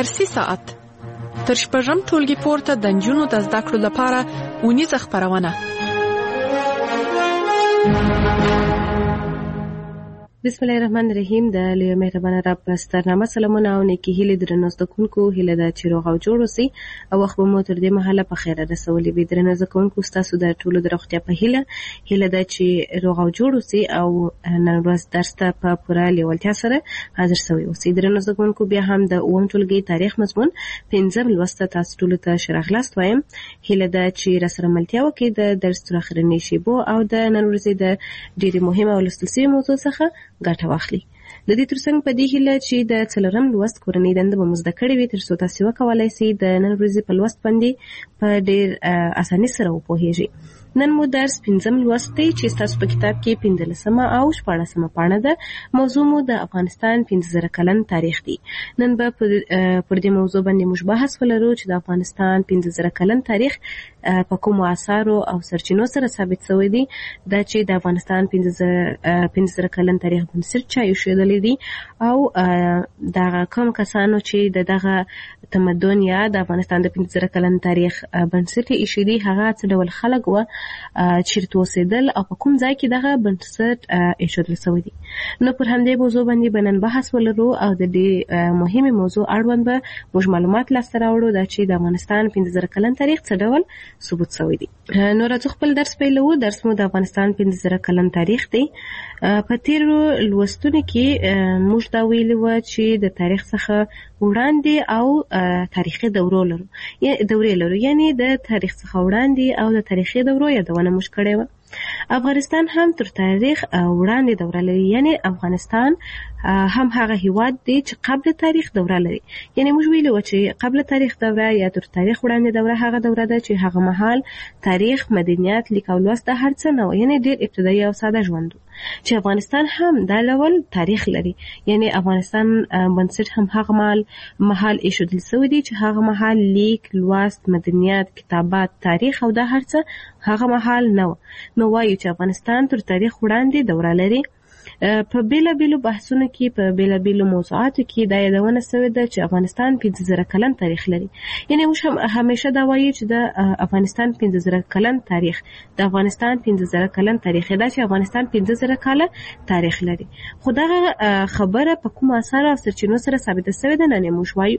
درسي ساعت تر شپږم ټولګي پورته د نجونو د زده کړو لپاره اونیزه خپرونه. بسم الله الرحمن الرحیم. د لوی مهربان رب سترنامه سلامونه او نیکی هیله درنو زدهکونکو هیله ده چې روغ او جوړ اوسئ او وخت به مو تر دې مهاله په خیر رسولې وي. درنو زدهکونکو ستاسو د ټولو د روغتیا په هیله ده چې روغ او جوړ اوسئ او نن ورځ درس ته په پوره لیوالتیا سره حاضر شوي اوسئ. درنو زدهکونکو بیا هم د اووم ټولګي تاریخ مضمون 5 لوست تاسو ټولو ته ښه راغلاست وایم. هیله ده چې راسره ملتیا وکړئ د درس تر اخرنۍ شیبو او د نن ورځې د ډېرې مهمه او لوستل شوې موضوع څخه ګټه واخلي. د دې ترڅنګ په دې هیله چې د څلورم لوست کورنۍ دنده به مو زده کړې وي تر څو تاسو وکولای شئ د نن ورځې په لوست باندې په ډېر اسانۍ سره وپوهیږئ. نن مو درس 5 لوست دی چې تاسو په کتاب کې 15 او 14 پاڼه ده. موضوع مو د افغانستان 15000 کلن تاریخ دی. نن به پر دې موضوع باندې موږ بحث ولرو چې د افغانستان 15000 کلن تاریخ په کومو آثارو او سرچینو سره ثابت شوی دی. دا چې د افغانستان 15000 کلن تاریخ بنسټ چا ایښودلی دی او دغه کوم کسانو چې دغه تمدن یا د افغانستان د 15000 کلن تاریخ بنسټ ایښی دی هغه څه ډول خلک و، چیرته اوسېدل او په کوم ځای کې دغه بنسټ ایښودل شوی دی. نو پر همدې موضوع باندې به نن بحث ولرو او د دې مهمه موضوع اړوند به موږ معلومات لاسته راوړو دا چې د افغانستان 15000 کلن تاریخ څه ډول ثبوت شوی دی. نو راځو خپل درس پیلوو. درس مو د افغانستان 15000 کلن تاریخ دی. په تیرو لوستونو کې موږ دا ویلي وو چې د تاریخ څخه وړاندې او تاریخي دورې لرو یعنی د تاریخ څخه وړاندې او د تاریخي دورو یادونه موږ کړې وه. افغانستان هم تر تاریخ وړاندې دوره لري یعنی افغانستان هم هغه هیواد دی چې قبل تاریخ دوره لري. یعنی موږ ویلي و چې قبل تاریخ دوره یا تر تاریخ وړاندې دوره هغه دوره ده چې هغه مهال تاریخ، مدنیت، لیک او لوست د هر څه نه و یعنی ډېر ابتدایي او ساده ژوند چې افغانستان هم دا ډول تاریخ لري. یعنی افغانستان بنسټ هم هغه مهال ایښودل شوی دی چې هغه مهال لیک، لوست، مدنیت، کتابت، تاریخ او دا هر څه هغه مهال نه و. نو وایو چې افغانستان تر تاریخ وړاندې دوره لري. په بیلابیلو بحثونو کې په بیلابیلو موضوعاتو کې دا یادونه شوې ده چې افغانستان 15000 کلن تاریخ لري. یعنی موږ همیشه دا وایو چې د افغانستان 15000 کلن تاریخ د افغانستان 15000 کلن تاریخ دا چې افغانستان 15000 کاله تاریخ لري. خو دغه خبره په کوم اثر او سرچینو سره ثابته شوې ده نه موږ وایو.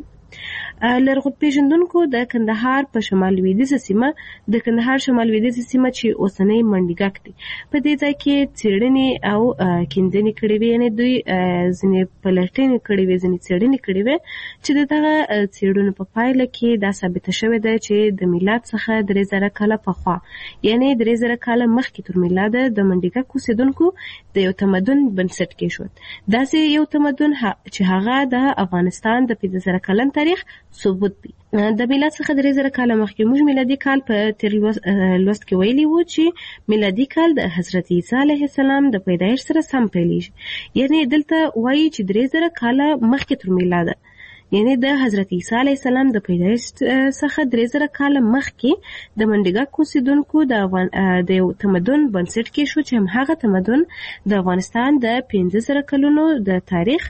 لرغون پیژندونکو د کندهار په شمال لویدیځه سیمه د کندهار شمال لویدیځه سیمه چې اوسنۍ منډیګک دی په دې ځای کې څېړنې او کیندنې کړې وې. یعنی دوی ځینې پلټنې کړې وې، ځینې څېړنې کړې وې چې دغه څېړنو په پایله کې دا ثابته شوې ده چې د میلاد څخه 3000 کاله پخوا یعنی 3000 کاله مخکې تر میلاده د منډیګک اوسېدونکو د یو تمدن بنسټ کېښود. داسې یو تمدن چې هغه د افغانستان د 15000 کلن تاریخ ثبوت دی. د میلاد څخه 3000 کاله مخکې موږ میلادي کال په تیر لوست کې ویلي وو چې میلادي کال د حضرت عیسی علیه السلام د پیدایښت سره سم پیلېږي. یعنی دلته وایي چې 3000 کاله مخکې تر میلاده یعنی د حضرت عیسی علیه السلام د پیدایښت څخه 3000 کاله مخکې د منډیګک اوسېدونکو د یو تمدن بنسټ کېښود چې هماغه تمدن د افغانستان د 15000 کلونو د تاریخ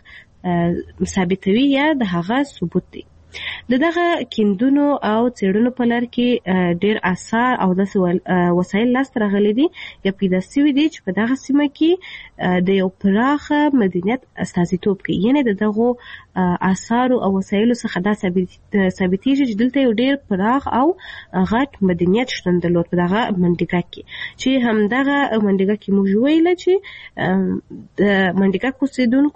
ثابتوي یا د هغه ثبوت دی. دغه کیندونو او څېړنو په لار کې ډېر آثار او داسې وسایل لاسته راغلي دي یا پیدا شوي دي چې په دغه سیمه کې د یو پراخه مدنیت استازیتوب کوي. یعنی د دغو آثارو او وسایلو څخه دا ثابتېږي چې دلته یو ډېر پراخ او غټ مدنیت شتون درلود په دغه منډیګک کې چې همدغه منډیګک کې موږ ویله چې د منډیګک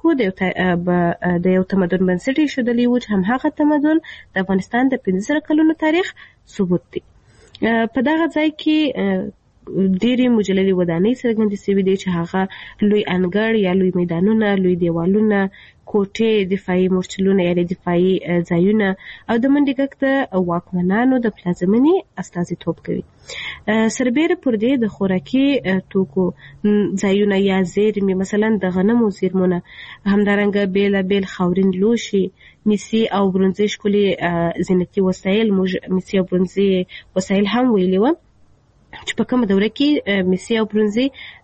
اوسېدونکو د یو تمدن بنسټ ایښودلی و چې همهغه تمدن د افغانستان د 15000 کلونو تاریخ ثبوت دی. په دغه ځای کې ډېرې مجللې ودانۍ څرګندې شوي دي چې هغه لوی انګړ یا لوی میدانونه، لوی دیوالونه، کوټې، دفاعي مورچلونه یعنې دفاعي ځایونه او د منډیګک د واکمنانو د پلازمېنې استازیتوب کوي. سربیره پر دې د خوراکي توکو ځایونه یا زیرمې مثلا د غنمو زیرمونه، همدارنګه بېلابېل خاورین لوښي، میسي او برونزي ښکلي زینتي وسایل، موږ میسي او برونزي وسایل هم ویلي وو، چې په کومه دوره کې مسی او برونزي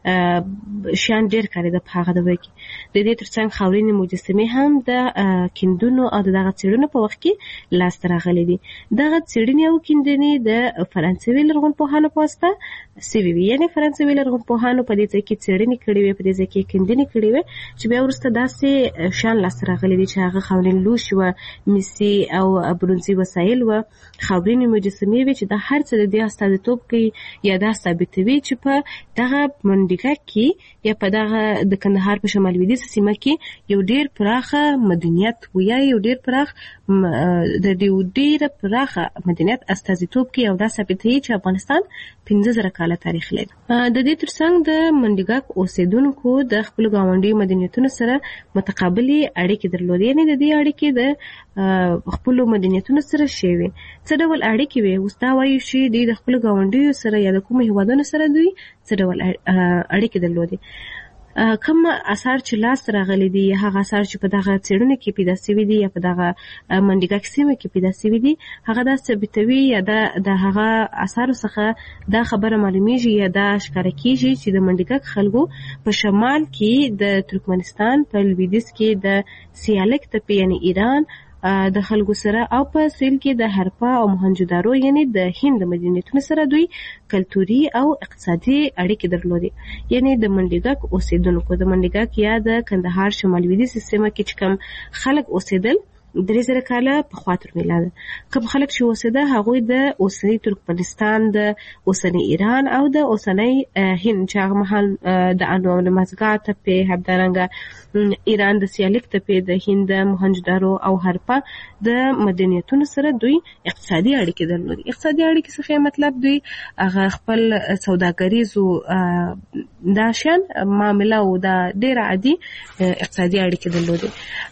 شیان ډېر کارېده په هغه دوره کې. د دې ترڅنګ خاورینې مجسمې هم د کیندونو او دغه څېړنو په وخت کې لاسته راغلي دي. دغه څېړنې او کیندنې د فرانسوي لرغونپوهانو په واسطه سوي وي، یعنې فرانسوي لرغونپوهانو په دې ځای کې څېړنې کړې وې، په دې ځای کې کیندنې کړې وې چې بیا وروسته داسې شیان لاسته راغلي دي چې هغه خاورین لوښي وه، مسی او برونزي وسایل وه، خاورینې مجسمې وې چې دا هر څه د دې استازیتوب کوي یا دا ثابتوي چې په دغه منډیګک کې یا په دغه د کندهار په شمال لویدیځه سیمه کې یو ډېر پراخه مدنیت و یا یو ډېر پراخ د ډېره پراخه مدنیت استازیتوب کوي او دا ثابتوي چې افغانستان 15,000 کاله تاریخ لري. د دې ترڅنګ د منډیګک اوسیدونکو د خپل ګاونډي مدنیتونو سره متقابلې اړیکې درلودې، یعنې د دې اړیکې د خپل مدنیتونو سره شوي. څه ډول اړیکې وي؟ اوس دا وایو چې دوی د خپل ګاونډیو سره یا د کومو هیوادونو سره دوی څه ډول اړیکې درلودې. کوم اثار چې لاس راغلي دي، هغه اثار چې په دغه څېړنه کې پیدا شوي دي یا په دغه منډیګک سیمه کې پیدا شوي دي، هغه دا ثابتوي یا د هغه اثارو څخه دا خبره معلومیږي یا دا ښکاره کیږي چې د منډیګک خلکو په شمال کې د ترکمنستان په لویدیځ کې د سیالک تپې یعنې ایران د خلکو سره او په سویل کې د هرپا او موهنجودارو یعنې د هند د مدنیتونو سره دوی کلتوري او اقتصادي اړیکې درلودې. یعنې د منډیګک اوسیدونکو د منډیګک یا د کندهار شمال لویدیځه سیمه کې چې کوم خلک اوسېدل 3,000 کاله پخوا تر میلاده، کوم خلک چې اوسېده هغوی د اوسني ترکمنستان، د اوسني ایران او د اوسني هند چې هغه مهال د انومازګاه تپې، همدارنګه ایران د سیالک تپې، د هند د موهنجودارو او هرپا د مدنیتونو سره دوی اقتصادي اړیکې درلودې. اقتصادي اړیکې څخه مطلب دوی هغه خپل سوداګریزو دا شیان معامله او دا ډېر عادي اقتصادي اړیکې درلودې.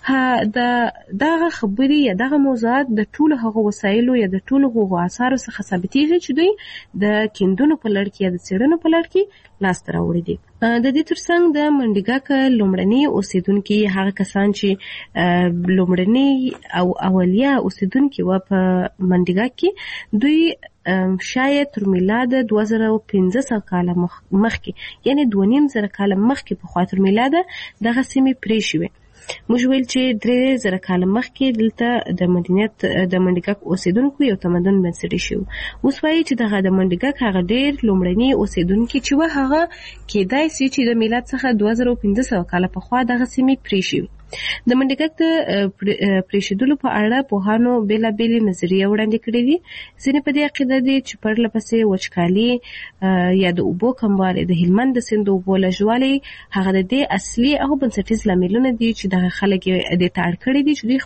دغه خبرې یا دغه موضوعات د ټولو هغو وسایلو یا د ټولو هغو اثارو څخه ثابتېږي چې دوی د کیندونو په لړ کې یا د څېړنو په لړ کې لاسته راوړي دي. د دې ترڅنګ د منډیګک لومړني اوسیدونکي هغه کسان چې لومړني او اولیه اوسیدونکي و په منډیګک کې، دوی شاید تر میلاده 2500 کاله مخکې یعنې 2,500 کاله مخکې پخوا تر میلاده دغه سیمې پرې شوې. موږ ویل چې 3,000 کاله مخکې دلته د مدنیت د منډیګک اوسیدونکو یو تمدن بنسټ شو. اوس وایي چې دغه د منډیګک هغه ډېر لومړني اوسیدونکي چې و هغه کېدای شي چې د میلاد څخه 2500 کاله پخوا دغه سیمې پرې شوې. د منډیګک د پرېښودلو په اړه پوهانو بېلابېلې نظریې وړاندې کړې دي. ځینې په دې عقیده دي چې پرله پسې وچکالي یا د اوبو کموالی، د هلمند د سیند د اوبو لږوالی هغه د دې اصلي او بنسټیز لاملونه دي چې دغه خلک دې ته اړ کړي دي چې دوی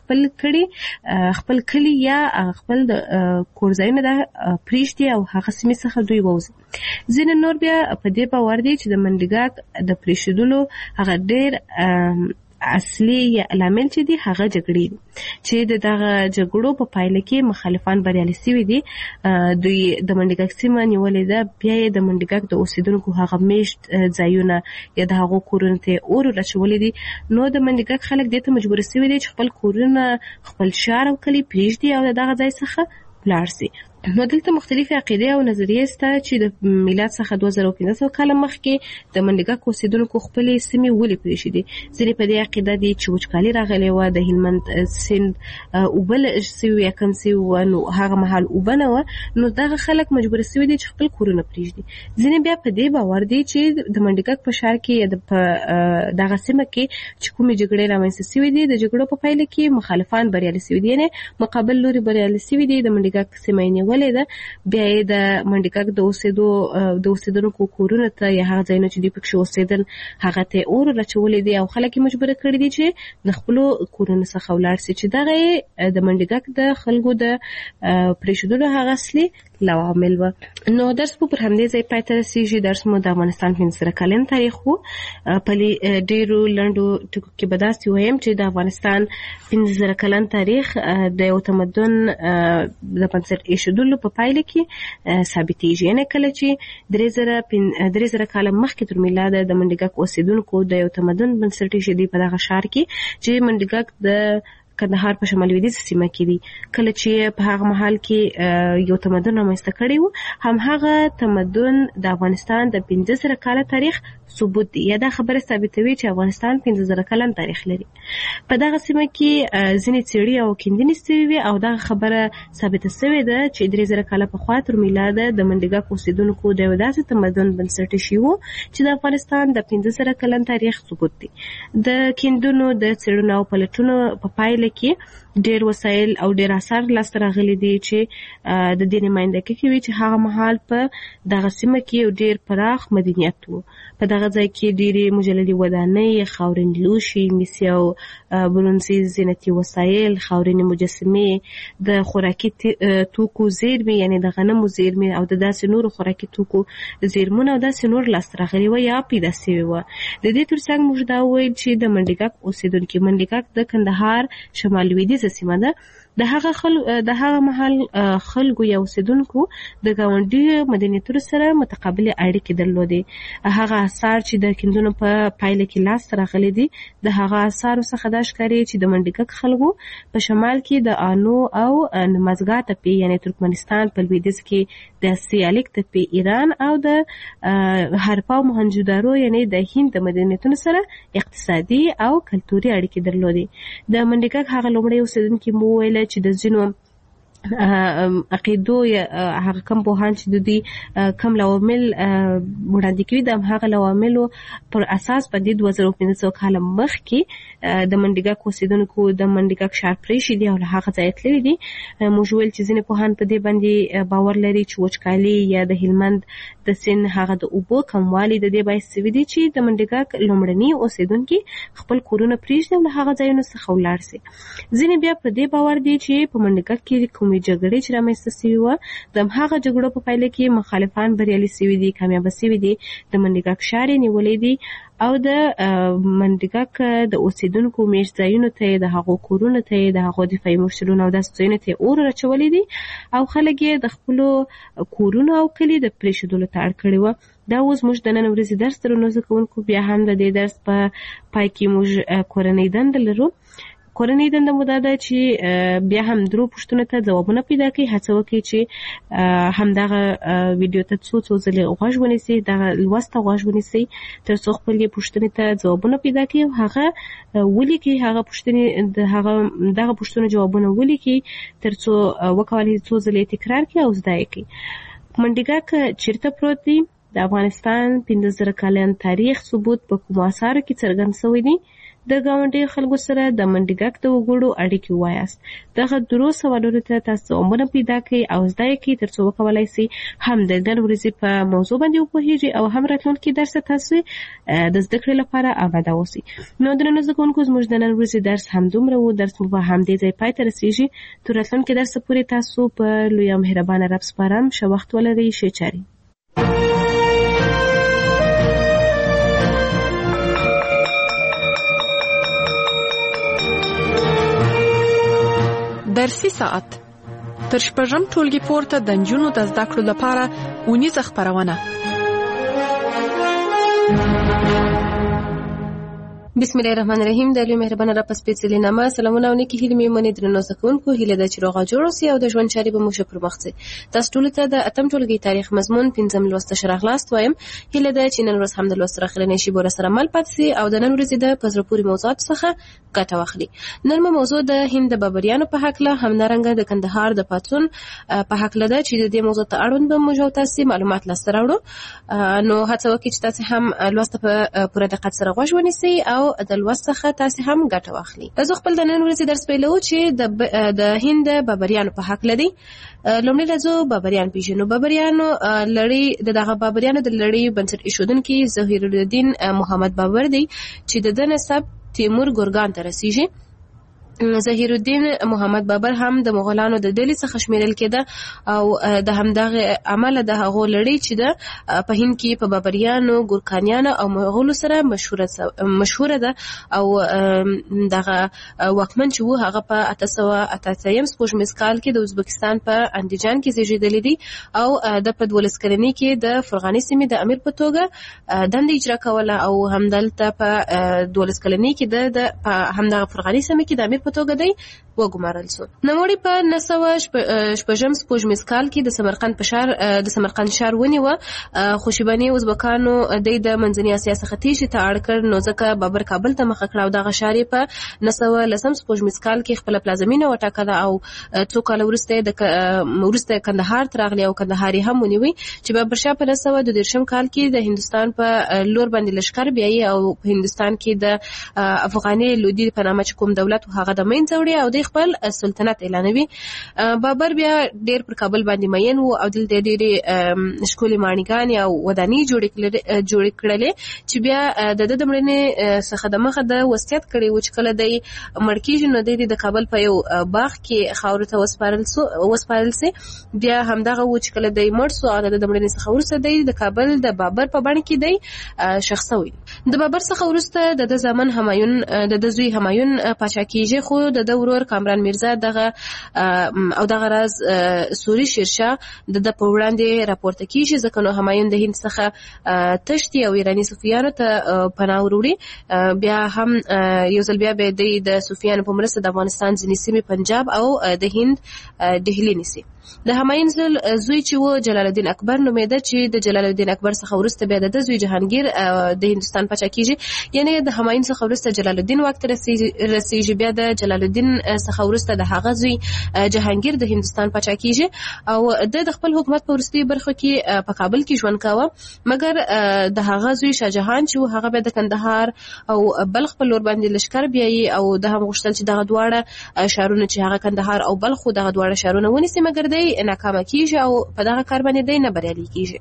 خپل کلي یا خپل د کور ځایونه پرېږدي او هغه سیمې څخه دوی ووځي. ځینې نور بیا په دې باور دي چې د منډیګک د پرېښودلو هغه ډېر اصلي لامل چې دی هغه جګړې دي چې دغه جګړو په پایله کې مخالفان بریالي شوي دي. دوی د منډیګک سیمه نیولې ده، بیا یې د منډیګک د اوسیدونکو هغه میشت ځایونه یا د هغو کورونو ته اور اچولي دي. نو د منډیګک خلک دې ته مجبور شوي دي چې خپل کورونه، خپل ښار او کلي پرېږدي او د دغه ځای څخه ولاړ شي. نو دلته مختلفې عقیدې او نظریې شته چې د میلاد څخه 2500 کاله مخکې د منډیګک اوسیدونکو خپلې سیمې ولې پرېښودې. ځینې په دې عقیده دي چې وچکالي راغلې وه، د هلمند سیند اوبه لږ شوي یا کم شوي وه، نو هغه مهال اوبه نه وه، نو دغه خلک مجبور شوي دي چې خپل کورونه پرېږدي. ځینې بیا په دې باور دي چې د منډیګک په ښار کې یا په دغه سیمه کې چې کومې جګړې رامنځته شوي دي، د جګړو په پایله کې مخالفان بریالي شوي دي، یعنې مقابل لوري بریالي شوي دي. د منډیګک سیمه یې نیولې ده، بیا یې د منډیګک د اوسیدونکو کورونو ته یا هغه ځایونه چې دوی پکښې اوسېدل هغه ته اور اچولي دي او خلک یې مجبوره کړي دي چې د خپلو کورونو څخه ولاړ شي، چې دغه یې د منډیګک د خلکو د پرېښودلو هغه اصلي لوامل وه. نو درس مو پر همدې ځای پای ته رسېږي. درس مو د افغانستان 15,000 کلن تاریخ و. په ډېرو لنډو ټکو کې به داسې ووایم چې د افغانستان 15,000 کلن تاریخ د یو تمدن د بنسټ ایښودلو په پایله کې ثابتېږي. یعنې کله چې 3,000 کاله مخکې تر میلاده د منډیګک اوسیدونکو د یو تمدن بنسټ ایښودی په دغه ښار کې چې منډیګک د کندهار په شمال لویدیځ سیمه کې دي. کله چې په هغه مهال کې یو تمدن رامنځته کړی و، هم هغه تمدن د افغانستان د 1500 کاله تاریخ ثبوت دی. یا دا خبره ثابتوي چې افغانستان 1500 کلن تاریخ لري. په دغه سیمه کې ځینې څېړي او کیندنې سوي وي او دغه خبره ثابته سوې ده چې 3000 کاله پخوا تر میلاده د منډیګک اوسېدونکو د یو داسې تمدن بنسټ ایښی و چې د افغانستان د 1500 کلن تاریخ ثبوت دی. د کیندنو د څېړنو او پلټنو په پایله کې ډېر وسایل او ډېر اثار لاسته راغلي دي چې د دې نمایندګي کوي چې هغه مهال په دغه سیمه کې یو ډېر پراخ مدنیت و. په دغه ځای کې ډېرې مجلدي ودانۍ، خاورین لوښي، مسي او برونزي زینتي وسایل، خاورین مجسمې، د خوراکي توکو زیرمې یعنې د غنمو زیرمې او د داسې نورو خوراکي توکو زیرمونه او داسې نور لاسته راغلي وه یا پیدا سوي وه. د دې ترڅنګ موږ دا وویل چې د منډیګک اوسېدونکي، منډیګک د کندهار شمال لویدیځه سیمه ده، د هغه مهال خلکو یا اوسېدونکو د ګاونډي مدنیتونو سره متقابلې اړیکې درلودې. هغه آثار چې د کیندنو په پایله کې لاسته راغلي دي، د هغه آثارو څخه دا ښکاري چې د منډیګک خلکو په شمال کې د آنو او نمازګا تپې یعنې ترکمنستان، په لویدیځ کې د سیالیک تپې ایران او د هرپا او موهنجودارو یعنې د هند د مدنیتونو سره اقتصادي او کلتوري اړیکې درلودې. د منډیګک هغه لومړی اوسېدونکي مو وویل چې د ځینو عقیدو یا هغه کم پوهان چې د دوی کم لوامل وړاندې کوي، د هغه لواملو پر اساس په دې 2500 کاله مخکې د منډیګک اوسېدونکو د منډیګک ښار پرېښی دی او له هغه ځایه تللي دي. موږ ویل چې ځینې پوهان په دې باندې باور لري چې وچکالي یا د هلمند د سیند هغه د اوبو کموالی د دې باعث سوي دي چې د منډیګک لومړني اوسېدونکي خپل کورونه پرېږدي او له هغه ځایونو څخه ولاړ سي. ځینې بیا په دې باور دي چې په منډیګک کې کومې جګړې چې رامنځته سوي وه، د همهغه جګړو په پایله کې مخالفان بریالي سوي دي، کامیابه سوي دي، د منډیګک ښار یې نیولی دی او د منډیګک د اوسېدونکو میشت ځایونو ته یې، د هغو کورونو ته یې، د هغو دفاعي مورچلونو او داسې ځایونو ته یې اور اچولی دي او خلک یې د خپلو کورونو او کلي د پرېښودلو ته اړ کړي وه. دا اوس موږ د نن ورځې درس درنو زده کوونکو بیا هم د دې درس په پای کې موږ کورنۍ دنده لرو. کورنۍ دنده مو دا ده چې بیا هم درو پوښتنو ته ځوابونه پیدا کړئ. هڅه وکړئ چې همدغه ویډیو ته څو ځلې غوږ ونیسئ، دغه لوست ته غوږ ونیسئ تر څو خپلې پوښتنې ته ځوابونه پیدا کړئ او هغه ولیکئ، هغه پوښتنې دغه پوښتنو جوابونه ولیکئ تر څو وکولای څو ځلې تکرار کړئ او زده یې کړئ. منډیګک چیرته پروت دی؟ د افغانستان 1500 کلن تاریخ ثبوت په کومو اثارو کې څرګند شوی دی. د ګاونډي خلکو سره د منډیګک د وګړو اړیکې ووایاست. دغه درو سوالونو ته تاسو ځوابونه پیدا کړئ او زده یې کړئ تر څو وکولای سئ هم د نن ورځې په موضوع باندې وپوهیږئ او هم راتلونکي درس ته تاسو د زده کړې لپاره آماده اوسئ. نو درنو زده کوونکو، زموږ د نن ورځې درس همدومره و. درس مو په همدې ځای پای ته رسیږي. تر راتلونکي درس پورې تاسو په لوی او مهربانه رب سپارم. ښه وخت ولرئ. ښې چارې. درسي ساعت تر شپږم ټولګي پورته د نجونو د زده کړو لپاره اونیزه خپرونه. بسم الله الرحمن الرحیم. د لوی مهربانه رب سپېڅلې نامه سلامونه او نیکې هیلې مې منې درنو زده کوونکو. هیله ده چې روغ او جوړ اوسئ او د ژوند چارې به مو ښه پر مخ ځي. تاسو ټولو ته د اتم ټولګي تاریخ مضمون 5م لوست ښه راغلاست وایم. هیله ده چې نن ورځ هم د لوست راخلنې شي به ورسره مل پاتې سي او د نن ورځې د په زړه پورې موضوعاتو څخه ګټه واخلي. نن مو موضوع د هند د بابریانو په هکله، همدارنګه د کندهار د پاڅون په هکله ده چې د دې موضوع ته اړوند به موږ او تاسو معلومات لاسته راوړو. نو هڅه وکړئ چې تاسو هم لوست په پوره دقت سره غوږ ونیسئ او د لوست څخه تاسو هم ګټه واخلي. زه خپل د نن ورځې درس پیلوم چې د هند بابریانو په هکله دی. لومړی راځو بابریان پیژنو. بابریانو لړۍ دغه بابریانو د لړۍ بنسټ ایښودونکي ظهیرالدین محمد بابر دی چې د نسب تیمور ګورګان ته رسیږي. ظهیرالدین محمد بابر هم د مغولانو د ډلې څخه شمیرل کېده او د همدغه عمله د هغو لړۍ چې د په هند کې په بابریانو، ګورکانیانو او مغولو سره مشهوره ده او دغه واکمن چې و هغه په 1888 سپوږمیز کال کې د ازبکستان په اندیجان کې زیږیدلی دی او د په 12 کلنۍ کې د فرغاني سیمې د امیر په توګه دنده اجرا کوله او همدلته په 12 کلنۍ کې د همدغه فرغاني سیمې کې د امیر په توګه دی وګمارل شو. نوموړي په 1906 سپوږمیز کال کې د سمرقند ښار ونیوه، خو شیباني ازبکانو د منځنۍ اسیا څخه تیښتې ته اړ کړ، نو ځکه بابر کابل ته مخه کړه او دغه ښار یې په 1910 سپوږمیز کال کې خپله پلازمینه وټاکله او څو کاله وروسته کندهار ته راغلی او کندهار یې هم ونیوی، چې بابرشاه په 1922 کال کې د هندوستان په لور باندې لښکر بیایي او په هندوستان کې د افغاني لودي په نامه چې کوم دولت هغه د منځه وړي او د خپل سلطنت اعلانوي. بابر بیا ډیر پر کابل باندې مین و او دلته ډېرې ښکلې ماڼیګانې او ودانۍ جوړې کړلې چې بیا د مړینې څخه د مخه د وصیت کړی و چې کله دی مړ کېږي نو دی د کابل په یو باغ کې خاورو ته وسپارل سي. بیا همدغه و چې کله دی مړ سو او د مړینې څخه وروسته دی د کابل د بابر په بڼه کې دی ښخ سوی. د بابر څخه وروسته د زامن همایون د زوی همایون پاچا کېږي، خو د ورور کامران میرزا دغه راز سوري شیرشاه د په وړاندې راپورته کیږي، ځکه نو همایون د هند څخه تښتي او ایراني صوفیانو ته پناه وروړي. بیا هم یو ځل بیا به د صوفیانو په مرسته د افغانستان ځینې سیمې پنجاب او د هند ډهلي نیسي. د همایون زوی چې و جلال الدین اکبر نومېده، چې د جلال الدین اکبر څخه وروسته بیا د زوی جهانگیر د هندوستان پاچا کیږي، یعنی د همایون څخه وروسته جلال الدین واک ته رسیږي، بیا د جلال الدین څخه وروسته د هغه زوی جهانگیر د هندوستان پاچا کیږي او د خپل حکومت په وروستي برخو کې په کابل کې ژوند کاوه، مګر د هغه زوی شاه جهان چې هغه به د کندهار او بلخ په لور باندې لښکر بیایي او د هم غوښتل چې دغه دواړه ښارونه چې هغه کندهار او بلخ دغه دواړه ښارونه ونیسي، مګر دی ناکامه کیږي او په دغه کار باندې دی نه بریالي کیږي.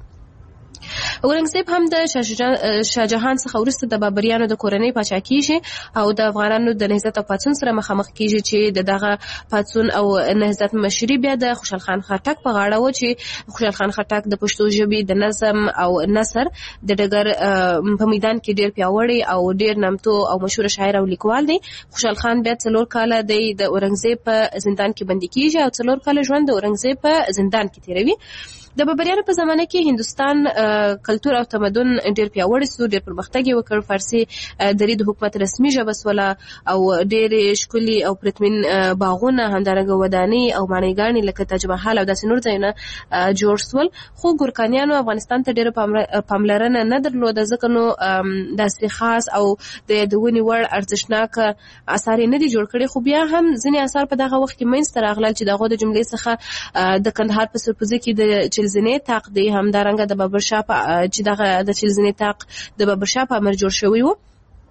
اورنګزیب هم د شاه جهان څخه وروسته د بابریانو د کورنۍ پاچا کیږي او د افغانانو د نهضت او پاڅون سره مخامخ کیږي، چې دغه پاڅون او نهضت مشري بیا د خوشحال خان خټک په غاړه و، چې خوشحال خان خټک د پښتو ژبې د نظم او نثر د ډګر په میدان کې ډیر پیاوړی او ډیر نامتو او مشهور شاعر او لیکوال دی. خوشحال خان بیا 4 کاله د اورنګزیب په زندان کې بندي کیږي او 4 کاله ژوند د اورنګزیب په زندان کې تیروي. د بابریانو په زمانه کې هندوستان کلتور او تمدن ډیر پیاوړی سو، ډیر پرمختګ وکړ، فارسی دري د حکومت رسمي ژبه سوله او ډیر ښکلي او پرتمین باغونه، همدارنګه ودانۍ او ماڼیګانې لکه تاج محل او داسې نور ځایونه جوړ سول. خو ګورکانیانو افغانستان ته ډیره پاملرنه نه درلوده، ځکه نو داسې خاص او د یادونې وړ ارزښتناک اثار نه دي جوړ کړي. خو بیا هم ځینې اثار په دغه وخت کې منځته راغلل چې دغه د جملې څخه د کندهار په سرپوزي کې د چلزنې طاق دی، همدارنګه د بابرشاه چې دغه د چلزنې طاق د بابرشاه په امر جوړ شوی و.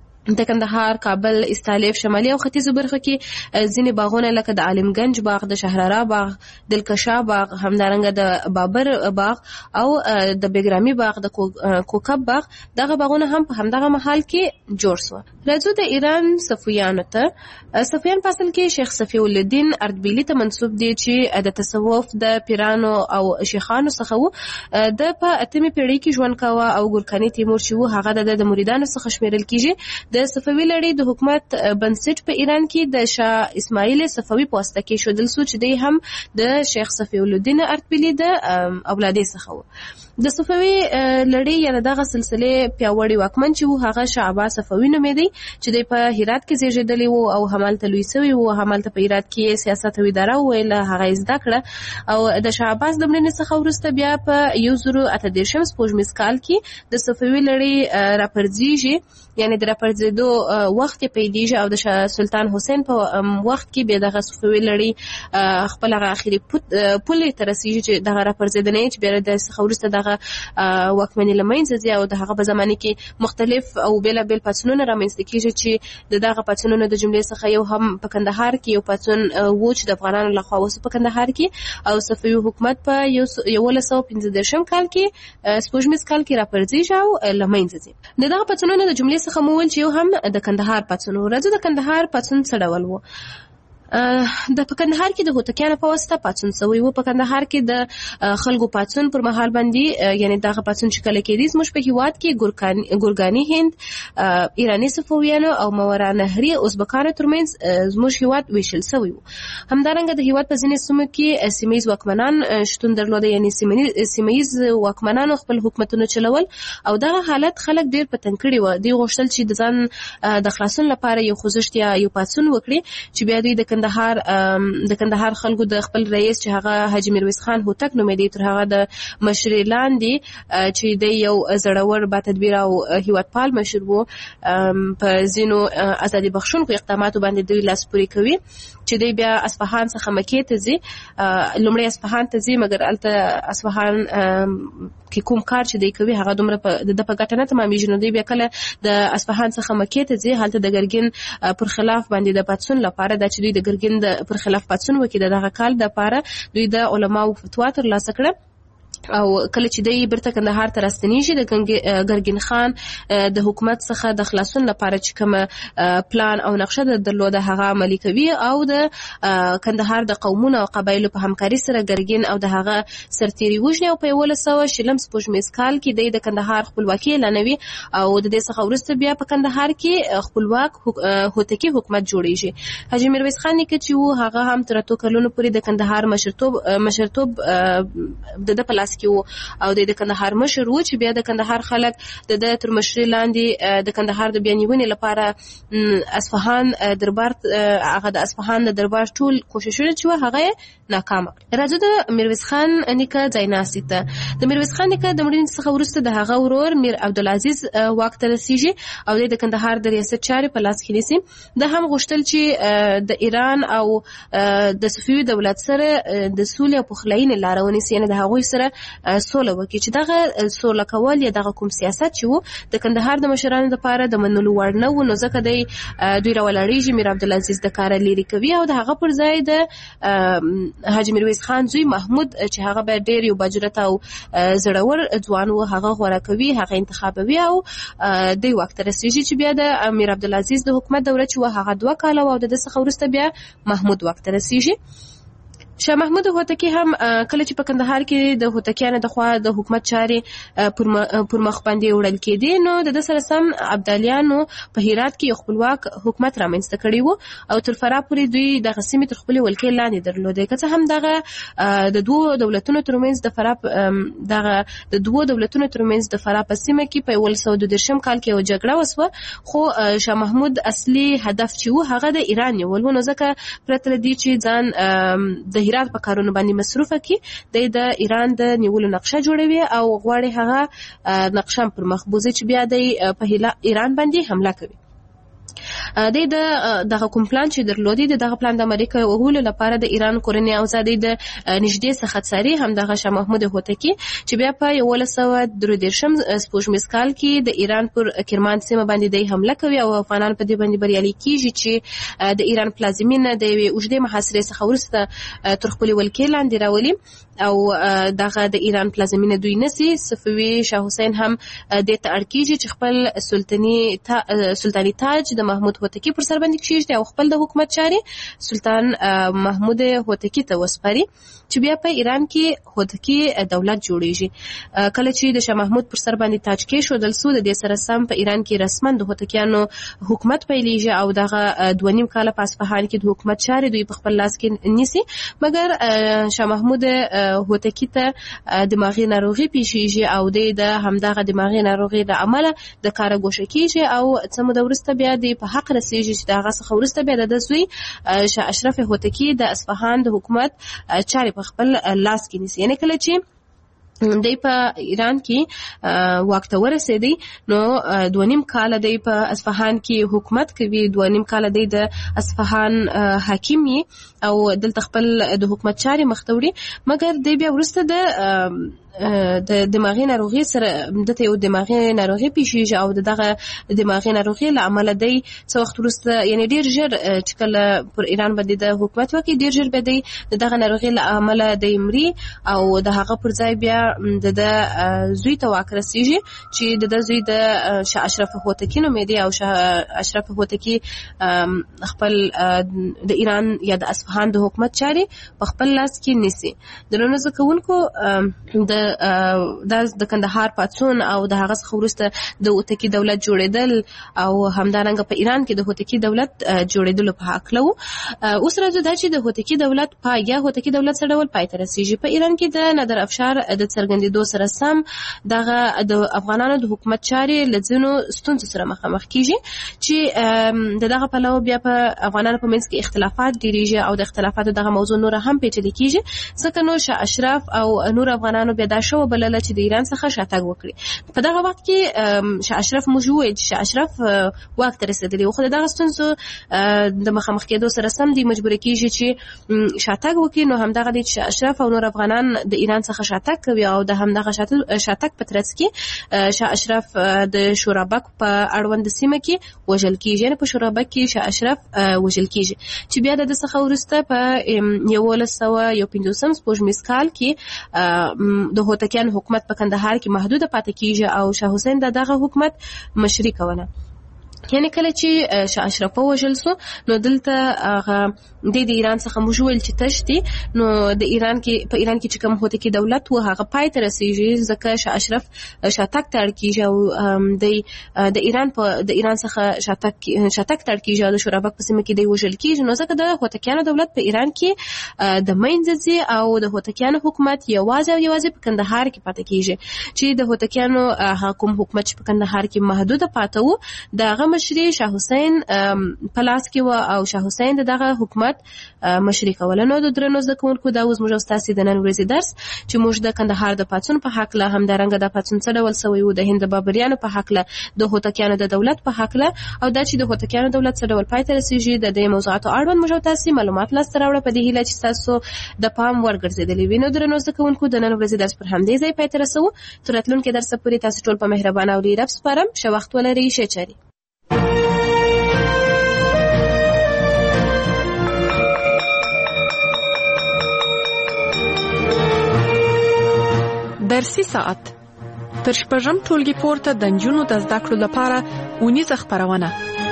د کندهار، کابل، استالف، شمالي او ختیځو برخو کې ځینې باغونه لکه د عالمگنج باغ، د شهرارا باغ، دلکشا باغ، همدارنګه د بابر باغ او د بیګرامي باغ، د کوکب باغ، دغه باغونه هم په همدغه محل کې جوړ شو. راځو د ایران صفویانو ته. صفویان په اصل کې شیخ صفی الدین اردبیلی ته منسوب دي، چې د تصوف د پیرانو او شیخانو څخه وو. د په 8مې پیړۍ کې ژوند کاوه او ګورکاني تیمور چې وو هغه د مریدانو څخه شمیرل کیږي. د صفوي لړۍ د حکومت بنسټ په ایران کې د شاه اسماعیل صفوي په واسطه کې شودل سو، چې دی هم د شیخ صفی الدین اردبیلی د اولادې څخه و. د صفوي لړۍ یا دغه سلسله پیاوړی واکمن چې وو هغه شاه عباس صفوي نومېدی، چې دی په هرات کې زیږیدلی وو او همالته لوی سوی وو. همالته په هرات کې سیاست او اداره ویله هغه زده کړه او د شاه عباس د مړینې څخه وروسته بیا په 1038 سپوږمیز کال کې د صفوي لړۍ راپرځیږي، یعنی د راپرځېدو وخت یې پیلېږي او د شاه سلطان حسین په وخت کې بیا دغه صفوي لړۍ خپل هغه اخري پولې ته رسېږي، چې دغه راپرځېدنې چې بیا د څخه وروسته دغه واکمني له منځه ځي او د هغه په زمانه کې مختلف او بېلابېل پاڅونونه رامنځته کېږي، چې د دغه پاڅونونو د جملې څخه یو هم په کندهار کې یو پاڅون و چې د افغانانو لخوا وسو په کندهار کې، او صفوي حکومت په 1115 کال کې سپوږمیز کال کې راپرځېږي او له منځه ځي. د دغه پاڅونونو د جملې څخه مو ویل چې یو هم د کندهار پاڅون و. راځو د کندهار پاڅون څه ډول و. د کندهار کې د هوتکیانو په واسطه پاڅون شوی و. په کندهار کې د خلکو پاڅون پر مهال باندې یعنی دغه پاڅون چې کله کېدی زموږ په هیواد کې ګورګاني هند ایرانی صفویانو او ماورا نهري ازبکانو ترمنځ زموږ هیواد ویشل شوی و. همدارنګه د هیواد په ځینې سیمو کې سیمه‌ییز واکمنان شتون درلوده، یعنی سیمه‌ییز واکمنانو خپل حکومتونه چلول او دغه حالت خلک ډیر په تنګ کړي و. دوی غوښتل چې د ځان د خلاصون لپاره یو خوځښت یا یو پاڅون وکړي چې بیا دوی د کندهار خلکو د خپل رئیس چې هغه حاجی میرویس خان هوتک نومېدی تر هغه د مشرۍ لاندې چې د یو زړور با تدبیر او هیوادپال مشر وو په ځینو ازادي بخښونکو اقداماتو باندې دوی لاس پورې کوي چې دوی بیا اصفهان څخه مکې ته ځي. لومړی اصفهان ته ځي مګر هلته اصفهان کې کوم کار چې دوی کوي هغه دومره د په ګټه نه تمامیږي. نو دوی بیا کله د اصفهان څخه مکې ته ځي هلته د ګرګین پر خلاف باندې د پاڅون لپاره دا چې دوی د ګرګین پر خلاف پاڅون وکړي دغه کال د لپاره دوی د علماو فتوا ترلاسه کړه او کله چې دوی بیرته کندهار ته راستنیږي د ګرګین خان د حکومت څخه د خلاصون لپاره چې کوم پلان او نقشه درلوده هغه عملي کوي او د کندهار د قومونو او قبایلو په همکاري سره ګرګین او د هغه سرتیري وژني او په 1900 سپوږمیز کال کې د کندهار خپلواکي اعلانوي او د دې څخه وروسته بیا په کندهار کې خپلواک هوتکي حکومت جوړیږي. حاجی میرویس خان نیکه چې وو هغه هم تر 2 کلونو پورې د کندهار مشرتوب د پلاس او د کندهار مشر و چې بیا د کندهار خلک د تر مشرۍ لاندې د کندهار د بیانیونې لپاره اصفهان دربار هغه د اصفهان د دربار ټول کوششونه چې هغه ناکام. راځو د میرویس خان نیکه ځایناستي ته. د میرویس خان نیکه د مړینې څخه وروسته د هغه ورور میر عبدالعزیز واک ته رسیږي او د کندهار د ریاست چارې په لاس کې نیسي. د هم غوښتل چې د ایران او د صفوي دولت سره د سولې او پخلاینې لاره ونیسي، یعنی د هغوی سره سوله وکړي چې دغه سوله کول یا دغه کوم سیاست چې وو د کندهار د مشرانو لپاره د منلو وړ نه و. نو ځکه دوی راولاړېږي میر عبدالعزیز د کاره لرې کوي او د هغه پر ځای د حاجی میرویس خان زوی محمود چې هغه به ډېر یو باجرت او زړور ځوان و هغه غوره کوي، هغه انتخابوي او دوی واک ته رسېږي چې بیا د میر عبدالعزیز د حکومت دوره چې و هغه 2 کاله او د څخه وروسته بیا محمود واک ته رسېږي. شاه محمود هوتکی هم کله چې په کندهار کې د هوتکیانو د خوا د حکومت چارې پر مخ باندې وړل کېدې نو د سره سم ابدالیانو په هرات کې یو خپلواک حکومت رامنځته کړی وو او تر فراه پورې دوی د سیمې تر خپلې ولکې لاندې درلودې. که څه هم دغه د دوو دولتونو ترمنځ د فراه په سیمه کې په 1912 کال کې یو جګړه وسوه، خو شاه محمود اصلي هدف چې وو هغه د ایران نیول و. نو ځکه پرته له دې چې ځان د هرات په کارونو باندې مصروفه کی د ایران د نیولو نقشه جوړوي او غواړي هغه نقشه پر مخ بوزي چې بیا د په ایران باندې حمله کوي. دغه کوم پلان چې درلودي دغه پلان د امریکا وهولو لپاره د ایران کورنۍ آزادۍ د نږدې څخه څاري هم دغه شاه محمود هوتکی چې بیا په 1913 سپوږمیز کال کې د ایران پر کرمان سیمه باندې د حمله کوي او افغانان په دې باندې بریالي کیږي چې د ایران پلازمینه د اوږدې محاصرې څخه وروسته تر خپل ولکې لاندې راولي او دغه د ایران پلازمینه دوی نسی. صفوي شاه حسین هم د ته اړکیږي چې خپل سلطنتي تاج د محمود هوتکی پر سر باندې کېږدي او خپل د حکومت چارې سلطان محمود هوتکی ته وسپاري چې بیا په ایران کې هوتکی دولت جوړیږي. کله چې د شاه محمود پر سر باندې تاج کېښودل سو د دې سره سم په ایران کې رسما د هوتکیانو حکومت پیلېږي او دغه 2.5 کاله په اصفهان کې د حکومت چارې دوی په خپل لاس کې نیسي. مګر شاه محمود هوتکی ته دماغي ناروغي پیښیږي او د همدغه دماغي ناروغي د عمله د کار ګوښه کیږي او څه موده وروسته بیا د په حق رسیږي چې دغه څخه وروسته بیا د زوی شاه اشرف هوتکی د اصفهان د حکومت چارې په خپل لاس کې نیسي. یعنی کله چې دی په ایران کې واک ته ورسېدی نو 2.5 کاله دی په اصفهان کې حکومت کوي، 2.5 کاله دی د اصفهان حاکم او دلته خپل د حکومت چارې مخ ته وړي. مګر دی بیا وروسته د دماغي ناروغي سره دته یو دماغي ناروغي پیښیږي او دغه دماغي ناروغي له عمله دی څو وخت وروسته یعنی ډیر ژر چې کله پر ایران باندې د حکومت وکړي ډیر ژر به دی دغه ناروغي له عمله دی مري او د هغه پر ځای بیا د زوی ته واک رسیږي چې د زوی د شاه اشرف هوتکی نومې دی او شاه اشرف هوتکی خپل د ایران یا د اصفهان د حکومت چاري په خپل لاس کې نیسي. درنو زکونکو د کندهار پاڅون او د هغه څخه وروسته د هوتکی دولت جوړېدل او همدارنګه په ایران کې د هوتکی دولت جوړېدل په حق لو. اوس راځو دا چې د هوتکی دولت هوتکی دولت څه ډول پای ته رسیږي. په ایران کې د نادر افشار د څرګندېدو سره سم د افغانانو د حکومت چاري لزینو ستونزو سره مخامخ کیږي چې دغه په لو بیا په افغانانو په منځ کې اختلافات ډیریږي او د اختلافاتو دغه موضوع نور هم پیچلې کیږي ځکه نو شاه اشرف او نور افغانانو بیا دا شو بلل چې د ایران څخه شاتګ وکړي. په دغه وخت کې شاه اشرف موجود شاه اشرف واک ته رسیدلی خو دغه ستونزو د مخامخ کېدو سره سم دی مجبور کیږي چې شاتګ وکړي. نو همدغه د شاه اشرف او نور افغانان د ایران څخه شاتګ کوي او د همدغه شاتګ په ترڅ کې شاه اشرف د شورابک په اړوند سیمه کې وژل کیږي. یعنی په شورابک کې شاه اشرف وژل کیږي چې بیا د څخه ورسته په 1915 سپوږمیز کال کې د هوتکیان حکومت په کندهار کې محدود پاتې کیږي او شاه حسین دغه حکومت مشري کوله. یعنی کله چې شاه اشرف وژل سو نو دلته هغه د ایران څخه موجول چې تشتي نو د ایران کې په ایران کې چې کوم هوتکی دولت و هغه پای ته رسیږي ځکه شاه اشرف شاتګ تړ کیږي او د ایران څخه شاتګ تړ کیږي او د شورابک په سیمه کې دی وژل کیږي. نو ځکه د هوتکیانو دولت په ایران کې د مینځي او د هوتکیانو حکومت یوازې په کندهار کې پاتې کیږي چې د هوتکیانو حکومت په کندهار کې محدود پاتې وو. دغه مشري شاه حسین پلاس کې و او شاه حسین دغه حکومت مشري کوله. نو د درنو زکونکو دا اوس موږ تاسو د نن ورځې درس چې موږ د کندهار د پاڅون په حق له همدارنګ د پاڅون څه ډول سوي و د هند بابریانو په حق له د هوتکیانو د دولت په حق له او دا چې د هوتکیانو دولت څه ډول پای ته رسیږي د دې موضوعاتو اړوند موږ تاسو معلومات لاسته راوړه په دې هیله چې تاسو د پام ورګرځیدلې وینو. درنو زکونکو د نن ورځې درس پر همدې ځای پای ته رسو. تر راتلونکي درس پورې تاسو ټول په مهربانه او ډیر سپارم. ښه وخت ولرئ. ښه چاري. درسي ساعت تر شپږم ټولګي پورته د نجونو د زده کړو لپاره اونیزه خپرونه.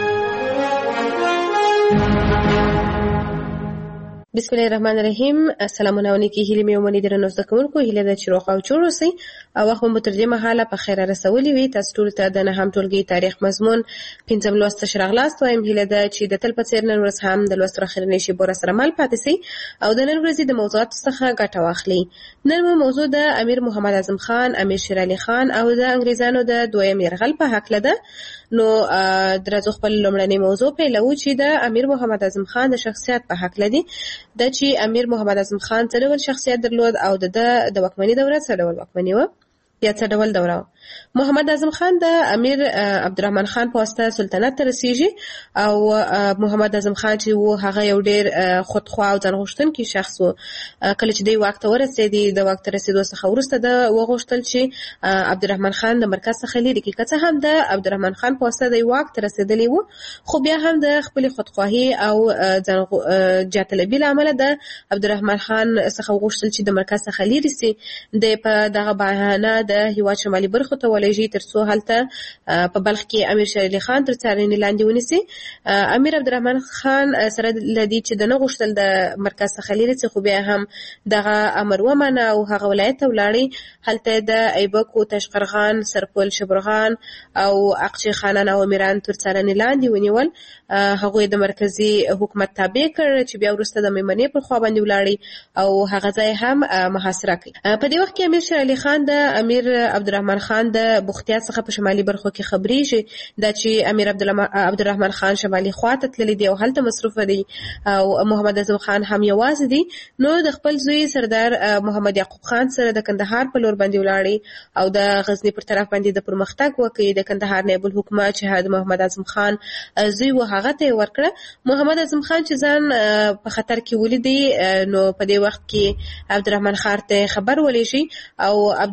بسم الله الرحمن الرحیم. السلامونه علیکم. هیله مې ومني درنو زده کوونکو هیله ده چې روغ او جوړ اوسئ او وخت مو تر دې مهاله په خیر رسولي وي. تاسو ټول ته د نهم ټولګي تاریخ مضمون 15 لوست شرغلاست وایم. هیله ده چې د تل په څیر نن ورځ هم د لوست اخرنۍ شی بور سره مل پاتې سي او د نن ورځې د موضوعات څخه ګټه واخلي. نن موضوع د امیر محمد اعظم خان، امیر شیر علي خان او د انګریزانو د دویم یرغل په حق لده. نو درځو خپل لومړنۍ موضوع په لو چې د امیر محمد اعظم خان د شخصیت په حق لدی د چې امیر محمد اعظم خان څه ډول شخصیت درلود او د واکمنۍ دوره څه ډول واکمنۍ و یا څه ډول دوره. محمد اعظم خان د امیر عبدالرحمن خان په واسطه سلطنت ته رسیږي او محمد اعظم خان چې و هغه یو ډیر خودخواه او ځان غوښتونکی شخص و. کله چې دی واک ته ورسېدی د واک ته رسیدو څخه وروسته د وغوښتل چې عبدالرحمن خان د مرکز څخه لرې کړي. که څه هم د عبدالرحمن خان په واسطه د واک ته رسیدلی و خو بیا هم د خپل خودخواهي او ځان جاطلبي له امله د عبدالرحمن خان څخه وغوښتل چې د مرکز څخه لرې سي. د په دغه بهانه د هیواد شمالي برخو ته ولېږي ترڅو هلته په بلخ کې امیر شیر علي خان تر څارنې لاندې ونیسي. امیر عبدالرحمن خان سره لدی چې د نه غوښتل د مرکز څخه لرې سي خو بیا هم دغه امر ومنه او هغه ولایت ته ولاړی. هلته د ایبک او تشقرغان، سرپل، شبرغان او اقچی خانان او امیران تر څارنې لاندې ونیول. هغه د مرکزی حکومت تابع کړ چې بیا وروسته د میمنې پر خوا باندې ولاړی او هغه ځای هم محاصره کړ. په دې وخت کې امیر شیر علي خان د امیر عبدالرحمن خان د بختیار څخه په شمالي برخو کې خبرېږي دا چې امیر عبدالرحمن خان شمالي خواته تللی دی او هلته مصروف دی او محمد اعظم خان هم یوازې دی. نو د خپل زوی سردار محمد یعقوب خان سره د کندهار په لور باندې ولاړی او د غزنی پر طرف باندې د پرمختګ وکړي. د کندهار نایب الحکومه چې محمد اعظم خان زوی و هغه ته ورکړه. محمد اعظم خان چې ځان په خطر کې ولیدي نو په دې وخت کې عبدالرحمن خان ته خبر ولېږي او عبدالرحمن خان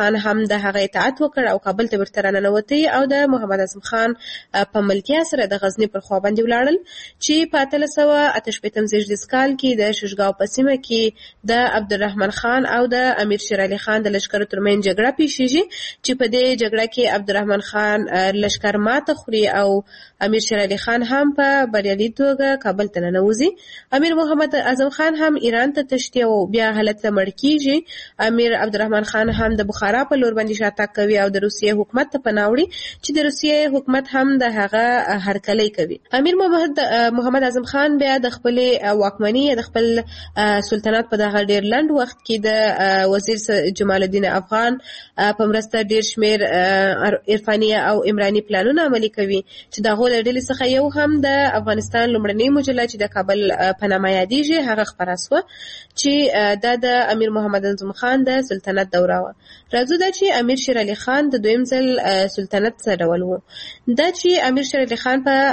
خان هم د هغه اطاعت وکړ او کابل ته ورته راننوتی او د محمد اعظم خان په ملتیا سره د غزنی پر خوا باندې ولاړل چې په 1388 کال کې د ششګاو په سیمه کې د عبدالرحمن خان او د امیر شیر علي خان د لشکرو ترمنځ جګړه پیښیږي چې په دې جګړه کې عبدالرحمن خان لشکر ماته خوري او امیر شیر علي خان هم په بریالي توګه کابل ته ننوځي. امیر محمد اعظم خان هم ایران ته تښتي او بیا حالت مړ کیږي. امیر عبدالرحمن خان هم د بخارا په لور باندې شاتګ کوي او د روسیې حکومت ته پناه وړي چې د روسیې حکومت هم د هغه هرکلی کوي. امیر محمد اعظم خان بیا د خپل واکمنۍ د خپل سلطنت په دغه ډیر لنډ وخت کې د وزیر جمال الدین افغان په مرسته ډیر شمیر عرفاني او عمراني پلانونه عملي کوي چې دغه د ډلې څخه یو هم د افغانستان لومړنۍ مجله چې د کابل په نامه یادېږي هغه خپره شوه چې د امیر محمد اعظم خان د سلطنت دوره وه. راځو دا چې امیر شیر علي خان د دویم ځل سلطنت څه ډول و. دا چې امیر شیر علي خان په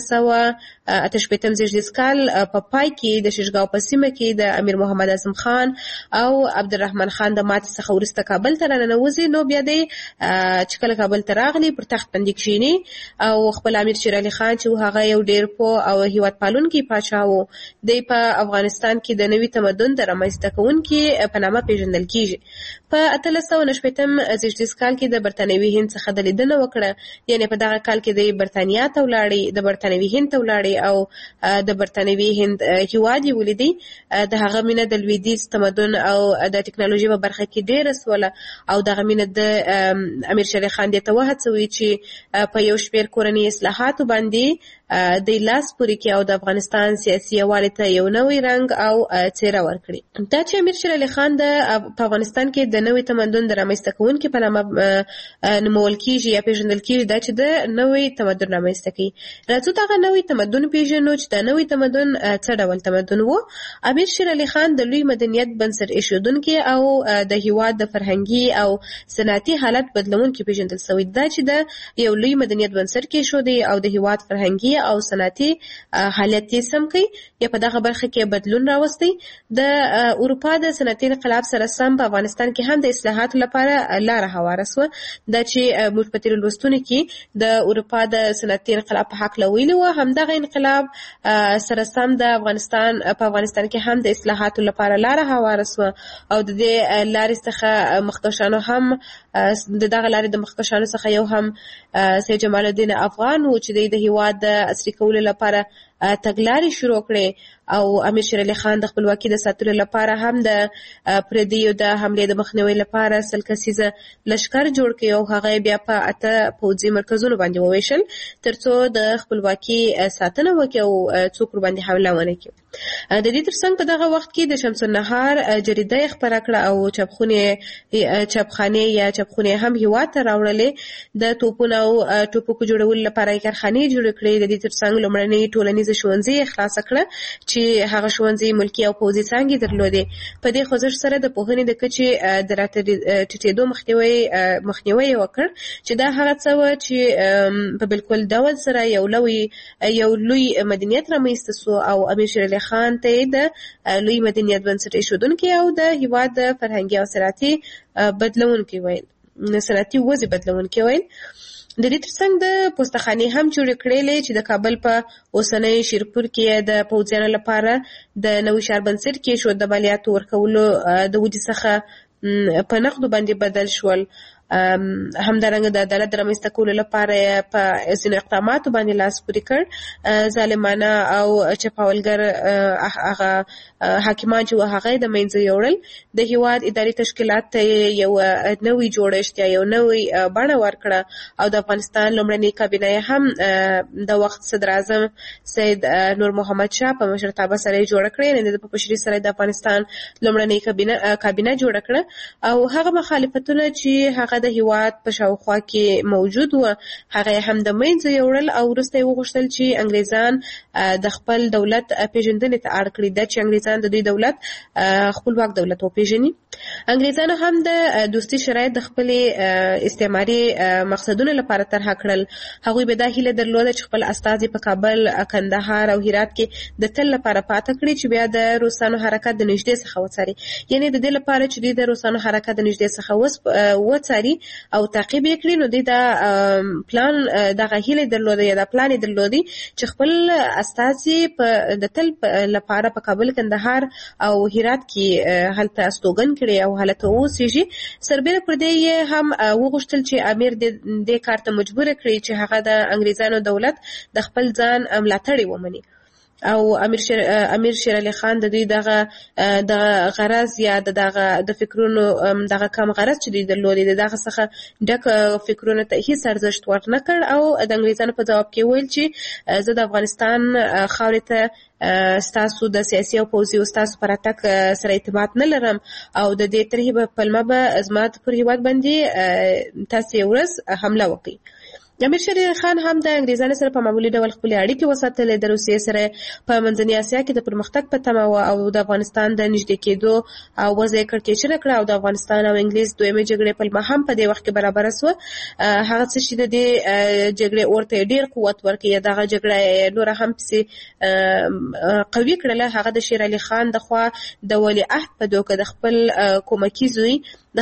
1388 کال په پای کې د ششګاو په سیمه کې د امیر محمد اعظم خان او عبدالرحمن خان د ماتې څخه وروسته کابل ته راننوځي نو بیا دی چې کله کابل ته راغلی پر تخت باندې کښېني او خپل امیر شیر علي خان چې هغه یو ډیر پوه او هیواد پالونکی پاچا و دی په افغانستان کې د نوي تمدن د رامنځته کوونکي په نامه پیژندل کیږي. په 1390 کال کې د برتانوي هند څخه د لیدنه وکړه یعنی په دغه کال کې د برتانیا ته ولاړی د برتانوي هند ته ولاړی او د برتانوي هند هیواد یې ولیدي. د هغه مینه د لویدیځ تمدن او د ټکنالوژي په برخه کې ډیره سوله او دغه مینه د امیر شیر علي خان دې ته وهڅوي چې په یو شمېر کورني اصلاحاتو باندې د لاس پورې کې او د افغانستان سیاسي یووالي ته یو نوی رنګ او څېره ورکړي. دا چې امیر شیر علي خان په افغانستان کې د نوي تمدن د رامنځته کوونکي په نامه نومول کیږي یا پیژندل کیږي دا چې د نوي تمدن رامنځته کوي. راځو دغه نوي تمدن پیژنو چې د نوي تمدن څه ډول تمدن و. امیر شیر علي خان د لوی مدنیت بنسټ ایښودونکی او د هیواد د فرهنګي او صنعتي حالت بدلونکي پیژندل شوی. دا چې د یو لوی مدنیت بنسټ کې ایښودی او د هیواد فرهنګي او صنعتي حالت یې سم کړي یا په دغه برخه کې بدلون راوستی. د اروپا د صنعتي انقلاب سره سم په افغانستان کې هم د اصلاحاتو لپاره لاره هواره سوه. دا چې موږ په تېرو لوستونو کې د اروپا د صنعتي انقلاب په هکله ویلي وو همدغه انقلاب سره سم د افغانستان کې هم د اصلاحاتو لپاره لاره هواره سوه او د دې لارې څخه مخکښانو هم د دغه لارې د مخکښانو څخه یو هم سید جمال الدین افغان و چې د هیواد د عصري کولو لپاره تګلارې شروع کړې او امیر شیر علي خان د خپلواکۍ د ساتلو لپاره هم د پردیو د حملې د مخنیوي لپاره 100 کسیزه لشکر جوړ کړ او هغه بیا په 8 پوځي مرکزونو باندې وویشل ترڅو د خپلواکۍ ساتنه وکړي او څوک باندې حمله ونه کړي. د دې ترڅنګ په دغه وخت کې د شمس النهار جریده خپره کړه او چاپخانې هم هیواد ته راوړلې. د توپونو او ټوپکو جوړولو لپاره کارخانې جوړې کړې. د دې ترڅنګ لومړنۍ ټولنیز ښوونځي خلاص کړه چې هغه ښوونځي ملکي او پوځي څانګې درلودې. په دې خوځښت سره د پوهنې د کچې د راټیټېدو مخنیوی وکړ چې دا هغه څه و چې په بالکل ډول سره یو لوی مدنیت رامنځته سو او امیر شیر علي خان ته د لوی مدنیت بنسټ ایښودونکی او د هیواد د فرهنګي او صنعتي بدلونکي ویل صنعتي وضع بدلونکي ویل. د دې ترڅنګ د پوستخانې هم جوړې کړلې چې د کابل په اوسنۍ شیرپور کې د پوځیانو لپاره د نوي ښار بنسټ کې شو د مالیاتو ورکولو د ودې څخه په نقدو باندې بدل شول. همدارنګه د عدالت د رامنځته کولو لپاره په ځینو اقداماتو باندې لاس پورې کړ. ظالمانه او چپاولګر هغه حاکمان چې هغه د منځه یوړل. د هیواد اداري تشکیلات ته یو نوی جوړښت یا یو نوی بڼه ورکړه او د افغانستان لومړنۍ کابینه هم د وخت صدر اعظم سید نور محمد شاه په مشرتابه سره جوړ کړې. نه د پشري سره د افغانستان لومړنۍ کابینه جوړ کړه او هغه مخالفتونه چې هغه د هیواد په شاوخوا کې موجود و هغه هم د منځه یوړل او وروسته یې وغوښتل چې انګریزان د خپل دولت پیژندنې ته اړ کړي. دا چې انګریزان د دوی دولت خپلواک دولت وپیژني. انګریزانو هم د دوستي شرایط د خپل استعماري مقصدونو لپاره طرح کړل. هغوی به دا هیله درلوده چې خپل استازي په کابل، کندهار او هرات کې د تل لپاره پاتې کړي چې بیا د روسانو حرکت د نږدې څخه وڅاري. یعنی د دې لپاره چې دوی د روسانو حرکت د نږدې څخه وڅاري او تعقیب یې کړي، نو دوی دا پلان دغه هیله درلوده یا دا پلان یې درلودي چې خپل استازي د تل لپاره په کابل، کندهار او هرات کې هلته استوګن کړي او حالت اوسېږي. سربېره پر دې یې هم وغوښتل چې امیر دې کار ته مجبور کړي چې هغه د انګریزانو دولت د خپل ځان ملاتړی ومني. او امیر شیر علي خان د دوی دغه غرض یا د فکرونو دغه کم غرض چې دوی درلودي دغه څخه ډک فکرونو ته هیڅ ارزښت ورنه کړ او د انګریزانو په جواب کې ویل چې زه د افغانستان خاورې ته ستاسو د سیاسي او پوځي او ستاسو پر اتک سره اعتماد نه لرم او د دې طرحې په پلمه به زما پر هیواد باندې تاسې یو ورځ حمله وکړئ. امیر شیر علي خان هم د انګریزانو سره په معمولي ډول خپل اړیکې وساتلې. د روسیې سره په منځنۍ اسیا کې د پرمختګ په تمه و او د افغانستان د نږدې کېدو او وضع کړکېچنه کړه او د افغانستان او انګلیس دویمې جګړې پلمه هم په دې وخت کې برابره سوه. هغه څه چې د دې جګړې اور ته ډېر قوت ورکړي یا دغه جګړه نوره هم پسې قوي کړله، هغه د شیر علي خان د خوا د ولیعهد په توګه د خپل کومکی زوی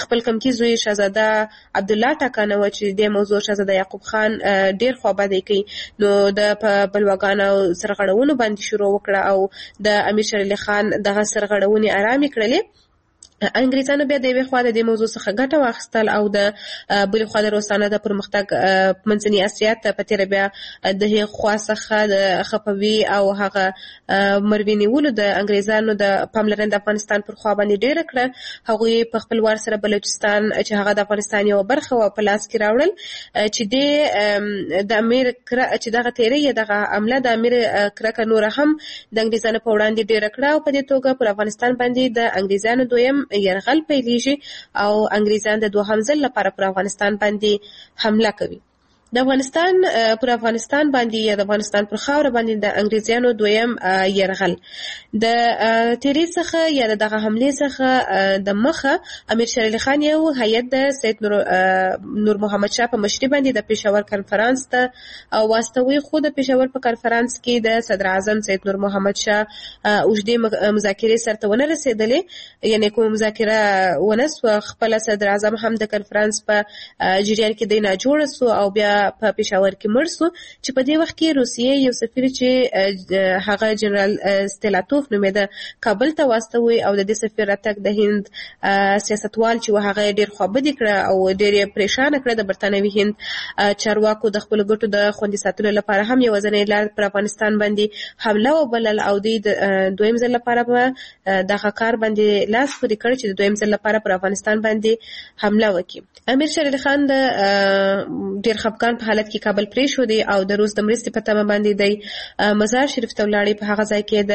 شهزاده عبدالله ټاکنه و چې د موضوع شهزاده یعقوب خان ډیر خوابدی کوي. نو د بلواګانو سرغړونو باندې شروع وکړه او د امیر شیر علي خان دغه سرغړونې آرامې کړلې. انګریزانو بیا د یوې خوا د دې موضوع څخه ګټه واخیستل او د بلې خوا د روسانو د پرمختګ منځنۍ اسیا ته په تېره بیا د هغې خوا څخه د خپوي او هغه مروې نیولو د انګریزانو د پاملرنه د افغانستان پر خوا باندې ډېره کړه. هغوی په خپل وار سره بلوچستان چې هغه د افغانستان یوه برخه وه په لاس کې راوړل چې د امیر چې دغه تېرۍ یا دغه عمله د امیر کرکه نوره هم د انګریزانو په وړاندې ډېره کړه او په دې توګه پر افغانستان باندې د انګریزانو دویم یرغل پیلیږي او انګریزان د دوهم ځل لپاره پر افغانستان باندې حمله کوي. د افغانستان پر افغانستان باندې یا د افغانستان پر خاوره باندې د انګریزانو دویم یرغل د تیری څخه یا دغه حمله څخه د مخه امیر شیر علي خان یو هیئت د سید نور محمد شاه په مشرۍ باندې د پېښور کنفرانس ته واستوي، خو د پېښور په کنفرانس کې د صدر اعظم سید نور محمد شاه اوږدې مذاکرې سرته ونه رسېدلې، یعنې کوم مذاکره ونه سوه. خپل صدر اعظم هم د کنفرانس په جریان کې دی ناجوړه سو او بیا په پېښور کې مړ سو چې په دې وخت کې روسیې یو سفیر چې هغه جنرال ستیلاتوف نومېده کابل ته واستوي او د دې سفیر راتګ د هند سیاستوال چې هغه ډېر خوابدي کړه او ډېر یې پریشانه کړه. د برتانوي هند چارواکو د خپلو ګټو د خوندي ساتلو لپاره هم یوازینۍ لار پر افغانستان باندې حمله وبلل او دوی د دویم ځل لپاره په دغه کار باندې لاس پورې کړ چې د دویم ځل لپاره پر افغانستان باندې حمله وکړي. امیر شیر علي خان د ډېر خفګان په حالت کې کابل پرېښودی او د روس د مرستې په تمه باندې دی مزار شریف ته ولاړی. په هغه ځای کې د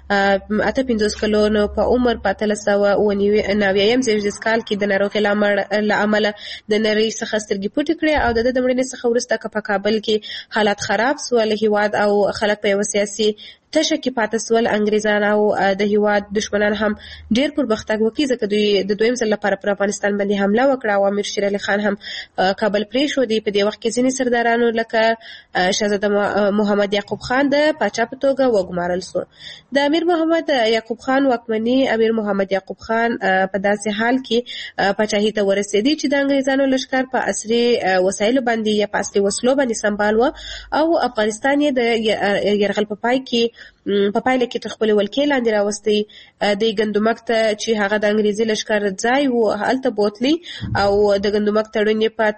58 کلونو په عمر په 1399 زیږدیز کال کې د ناروغۍ له امله د نړۍ څخه سترګې پټې کړې او د مړینې څخه وروسته په کابل کې حالات خراب سول. هیواد او خلک په یوه سیاسي تشه کې پاتې سول. انګریزان او د هیواد دشمنان هم ډېر پرمختګ وکړي ځکه دوی د دویم ځل لپاره پر افغانستان باندې حمله وکړه او امیر شیر علي خان هم کابل پرېښودی. په دې وخت کې ځینې سردارانو لکه شهزاده محمد یعقوب خان د پاچا په توګه وګمارل سو. د امیر محمد یعقوب خان واکمني امیر محمد یعقوب خان په داسې حال کې پاچاهي ته ورسېدی چې د انګریزانو لښکر په عصري وسایلو باندې یا په اصلي وسلو باندې سمبال و او افغانستان یې د یرغل په پایله کې تر خپلې ولکې لاندې راوستی. د ګندمک ته چې هغه د انګریزي لښکر ځای و هلته بوتلی او د ګندمک تړون یې په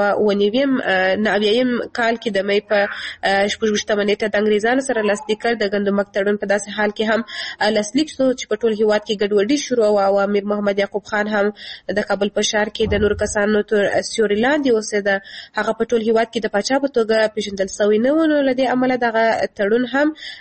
1399 کال کې د مۍ په 26 نیټه د انګریزانو سره لاسلیک کړ. د ګندمک تړون په داسې حال کې هم لاسلیک شو چې په ټول هیواد کې ګډوډي شروع وه او امیر محمد یعقوب خان هم د کابل په ښار کې د نورو کسانو تر سیوري لاندې اوسېده. هغه په ټول هیواد کې د پاچا په توګه پېژندل سوی نه و، نو له دې امله دغه تړون هم هیڅ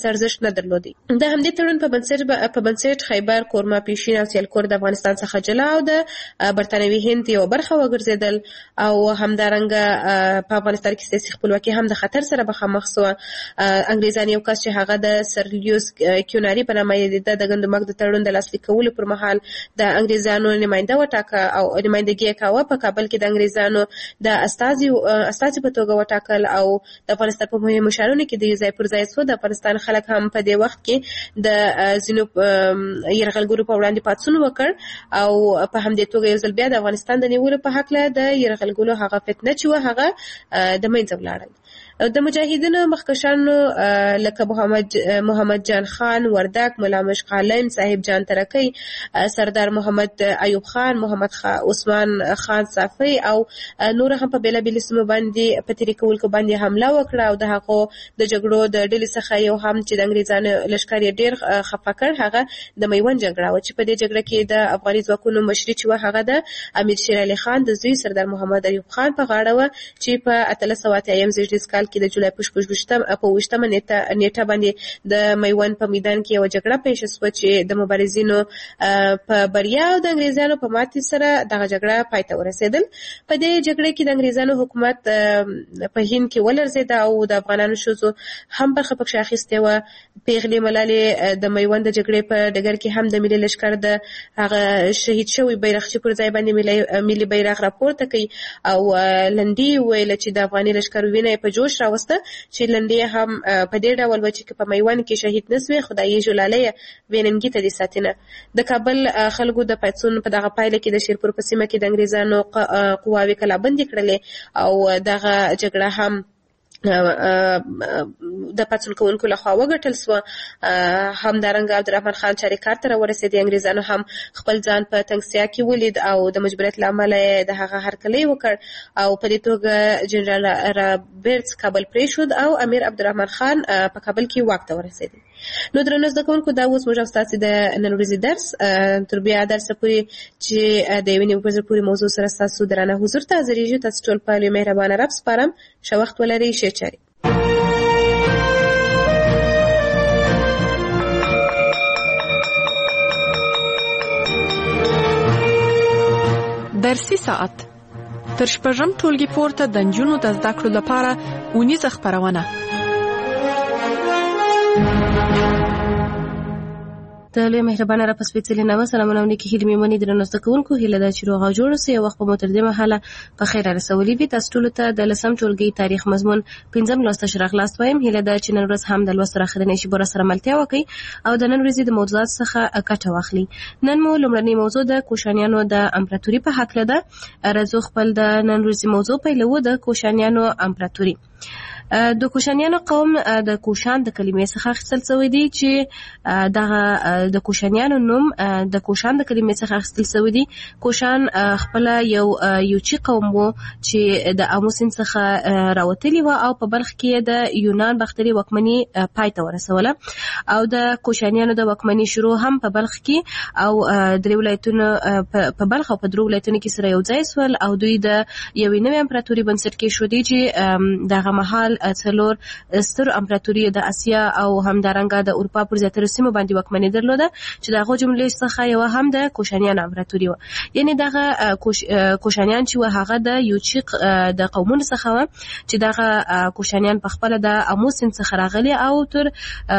ارزښت نه درلودي. د همدې تړون په بنسټ خیبر، کورما، پیشین او سیالکور د افغانستان څخه جلا او د برتانوي هند یو برخه وګرځېدل او همدارنګه په افغانستان کې سیاسي خپلواکي هم د خطر سره مخامخ شوه. انګریزان یو کس چې هغه د سر لیویس کیوناري په نامه یې د ګندمک د تړون د لاسلیک کولو پر مهال د انګریزانو نماینده وټاکه او نمایندګي کاوه. په کابل کې د انګریزانو د استازي په توګه وټاکل او د افغانستان په مهمو ښارونو کې د ځای پر ځای شو. د افغانستان خلک هم په دې وخت کې د ځینو یرغلګرو په وړاندې پاڅون وکړ او په همدې توګه یو ځل بیا د افغانستان د نیولو په هکله د یرغلګرو هغه فتنه چې وه هغه د منځه ولاړل. د مجاهدینو مخکشانو لکه محمد جان خان وردک، ملا مشق عالم، صاحب جان ترکی، سردار محمد ایوب خان، محمد عثمان خان صافی او نور هم په بیلابیلو سیمو باندې په تېري کولو باندې حمله وکړه او د هغو د جګړو د ډلې څخه یو هم چې د انګریزانو لښکر یې ډېر خفه کړ هغه د میوند جګړه وه چې په دې جګړه کې د افغاني ځواکونو مشري چې وه هغه د امیر شیر علي خان د زوی سردار محمد ایوب خان په غاړه وه چې په 1880 زېږدیز کال کې د جولای په 28مه نیټه باندې د میوند په میدان کې یوه جګړه پیښه شوه چې د مبارزینو په بریا او د انګریزانو په ماتې سره دغه جګړه پای ته ورسېدل. په دې جګړه کې د انګریزانو حکومت په هند کې ولړزېد او د افغانانو ښځو هم برخه پکښې اخیستې وه. پیغلې ملالې د میوند د جګړې په ډګر کې هم د ملي لښکر د هغه شهید شوي بیرغچي پر ځای باندې ملي بیرغ راپورته کوي او لنډۍ وویله چې د افغاني لښکر وینه یې په جوش راوسته چې لنډۍ هم په دې ډول وه چې په میوند کې شهید نه سوې خدایي ژولالی یې ویننګي ته دې ساتینه. د کابل خلکو د پاڅون په دغه پایله کې د شیرپور په سیمه کې د انګریزانو قواوې کلابندې کړلې او دغه جګړه هم د پاڅون کوونکو لخوا وګټل سوه. همدارنګه عبدالرحمن خان چاریکار ته راورسېد. انګریزانو هم خپل ځان په تنګسیا کې ولید او د مجبوریت له امله یې د هغه هرکلی وکړ او په دې توګه جنرال رابرټس کابل پرېښود او امیر عبدالرحمن خان په کابل کې واک ته ورسېد. نو درنو زده کوونکو دا اوس موږ او ستاسې د نن ورځې درس تر بیا درسه پورې چې د یوې نیمې ورځې پورې موضوع سره ستاسو درانه حضور ته حاضرېږو. تاسو ټول په لوی مهربانه رب سپارم. ښه وخت ولرئ. ښې چارې. درسي ساعت تر شپږم ټولګي پورته د نجونو د زده کړو لپاره اونیزه خپرونه. د لوی مهربانه را په سپېڅلي نامه سلامونه او نیکې هیلې مې مني. درنو زده کوونکو، هیله ده چې روغ او جوړ اوسئ. وخت به مو تر دې مهاله په خیر رارسولي وي. تاسو ټولو ته د 10م ټولګي تاریخ مضمون 5م لوست ښه راغلاست وایم. هیله ده چې نن ورځ هم د لوست تر اخرنۍ شېبو راسره ملتیا وکړئ او د نن ورځې د موضوعاتو څخه ګټه واخلئ. نن مو لومړنۍ موضوع د کوشانیانو د امپراتوري په هکله ده. راځو خپل د نن ورځې موضوع پیلوو. د کوشانیانو امپراتوري. د کوشانیانو قوم د کوشان د کلمې څخه اخیستل شوی دی چې دغه د کوشانیانو نوم د کوشان د کلمې څخه اخیستل شوی دی. کوشان خپل یو یوچی قوم وو چې د آمو سیند څخه راوتلی و او په بلخ کې د یونان باختري واکمني پای ته ورسوله او د کوشانیانو د واکمني شروع هم په بلخ کې او درې ولایتونو په بلخ او په درو ولایتونو کې سره یو ځای سول او دوی د یوې نوې امپراتوري بنسټ کېښودی چې دغه مهال څلور ستر امپراتوري د اسیا او همدارنګه د اروپا پر زیاتره سیمو باندې واکمني درلوده چې دغه جملې څخه یو هم د کوشانیان امپراتوري و. یعنی دغه کوشانیان چې هغه د یوچیق د قومونو څخه و چې دغه کوشانیان په خپل د آمو سیند څخه راغلي او تر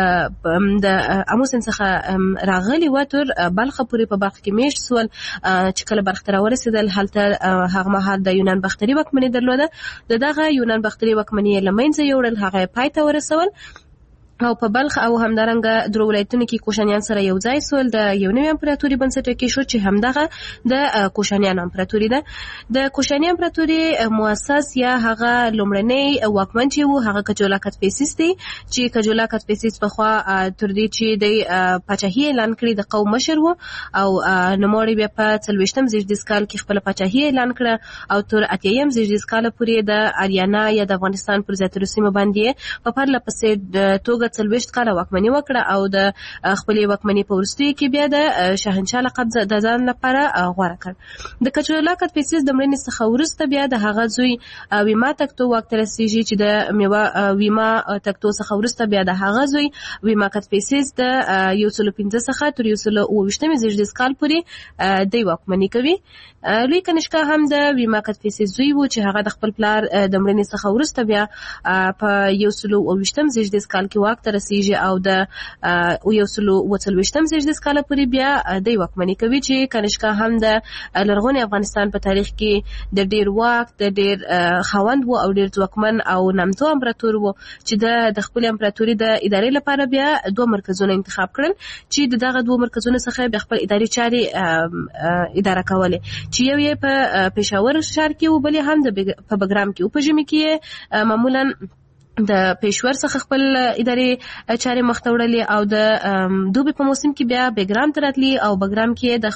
د آمو سیند څخه راغلي و تر بلخ پورې په بلخ کې میشت سول چې کله بلخ ته راورسېدل هلته هغه مهال د یونان باختري واکمني درلوده. دغه یونان باختري واکمني لمنځه یوړل، هغه پای ته ورسول او په بلخ او همدارنګه درو ولایتونو کې کوشانیان سره یو ځای سول. د یو نوې امپراتوري بنسټ کېښود چې همدغه د کوشانیان امپراتوري ده. د کوشاني امپراتوري مؤسس یا هغه لومړنی واکمن چې وو هغه کجولا کتپیسیس دی چې کجولا کتپیسیس پخوا تر دې چې د پاچاهي اعلان کړي د قوم مشر وو او نوموړی بیا په 40م زېږدیز کال کې خپل پاچاهي اعلان کړه او تر 80م زېږدیز کال پورې د اریانا یا د افغانستان پر زیاتره سیمو باندې په پرله پسې توګه 40 کاله واکمني وکړه او د خپلې واکمني په وروستیو کې بیا د شاهنشاه لقب د ځان لپاره غوره کړ. د کچولا کدفیسس د مړینې څخه وروسته بیا د هغه زوی ویما تکتو واک ته رسیږي چې د ویما تکتو څخه وروسته بیا د هغه زوی ویما کدفیسس د 115 څخه تر 128 زیږدیز کال پورې د واکمني کوي. لوی کنیشکا هم د ویما کدفیسس زوی و چې هغه د خپل پلار د مړینې څخه وروسته بیا په 128 زیږدیز کال کې واک ته رسیږي او د 140 زیږدیز کال پورې بیا د واکمني کوي چې کنیشکا هم د لرغوني افغانستان په تاریخ کې د ډیر واک د ډیر خاوند وو او ډیر ځواکمن او نامتو امپراتور وو چې د خپل امپراتوري د ادارې لپاره بیا 2 مرکزونه انتخاب کړل چې دغه 2 مرکزونه څخه د خپل اداري چاري اداره کولې چې یو یې په پېښور ښار کې و بلې هم په بګرام کې او په ژمي کې معمولا د پېښور څخه خپل اداري چاري مخته وړلې او د دوبي په موسم کې بیا بګرام ته راتلی او بګرام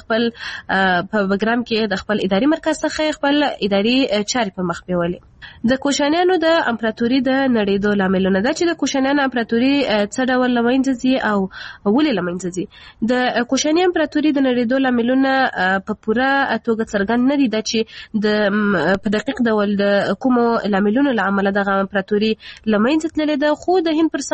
کې د خپل اداري مرکز څخه خپل اداري چاري په مخ بیولې. د کوشانیانو د امپراتوري د نړېدو لاملونه دا چې د کوشانیانو امپراتوري څه ډول لمنځه ځي او ولې لمنځه ځي. د کوشاني امپراتوري د نړېدو لاملونه په پوره توګه څرګند نه دي دا چې په دقیق ډول د کومو لاملونو له امله دغه امپراتوري لمنځه تللې ده، خو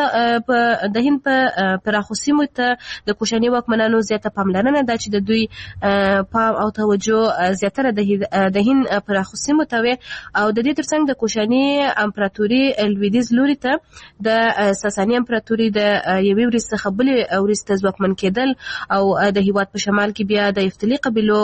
د هند په پراخو سیمو ته د کوشاني واکمنانو زیاته پاملرنه ده چې د دوی پام او توجه زیاتره د هند پراخو سیمو ته وي او د دې ترڅنګ د کوشاني امپراتوري لویدیځ لوري ته د ساساني امپراتوري د یوې ورځې څخه بلې ورځې ته ځواکمن کېدل او د هیواد په شمال کې بیا د افتلي قبیلو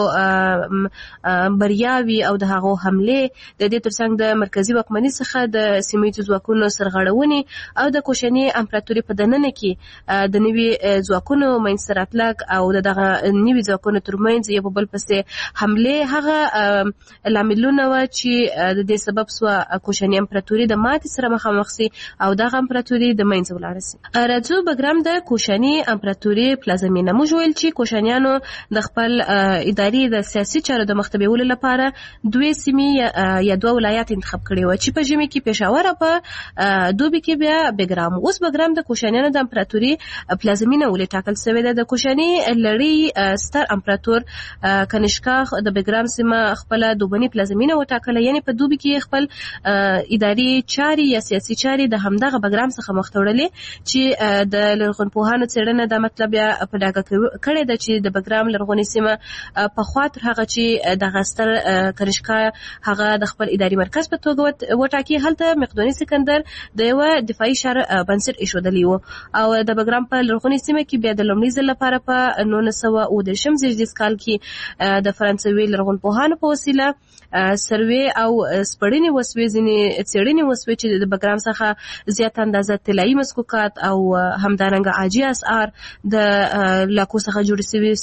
بریاوي او د هغو حملې د دې ترڅنګ د مرکزي واکمنۍ څخه د سیمه ځواکونو سرغړونې او د کوشاني امپراتوري په دننه کې د نوي ځواکونو منځته راتلل او دغه نوي ځواکونو ترمنځ یو بل پسې حملې هغه لاملونه و چې د دې سبب کوشاني امپراتوري د ماتې سره مخامخ سي او دغه امپراتوري د منځه ولاړه سي. راځو بګرام د کوشاني امپراتوري پلازمینه. موږ ویل چې کوشانیانو د خپل اداري د سیاسي چارو د مخته بیولو لپاره 2 سیمې یا 2 ولایات انتخاب کړي و چې په ژمي کې پېښور او په دوبي کې بیا بګرام. اوس بګرام د کوشانیانو د امپراتوري پلازمینه ولې ټاکل شوې ده. د کوشاني لړۍ ستر امپراتور کنیشکا د بګرام سیمه خپل دوبني پلازمینه وټاکله، یعنی په دوبي کې خپل اداري چاري یا سیاسي چاري د همدغه بګرام څخه مخته وړلې چې د لرغونپوهانو څېړنه دا مطلب یا په ډاګه کړی ده چې د بګرام لرغونې سیمه په خوا تر هغه چې دغه ستر کنیشکا هغه د خپل اداري مرکز په توګه وټاکي، هلته مقدوني سکندر د یو دفاعي شهر بنسټ ایښودلی و او د بګرام په لرغونې سیمه کې بیا د لومړي ځل لپاره په 1919 زیږدیز کال کې د فرانسوي لرغونپوهانو په وسیله سروې او سپړنې وسوې، ځینې څېړنې وسوې چې د بګرام څخه زیات اندازه طلایي مسکوکات او همدارنګه عاجي اسعار د لاکو څخه جوړې شوي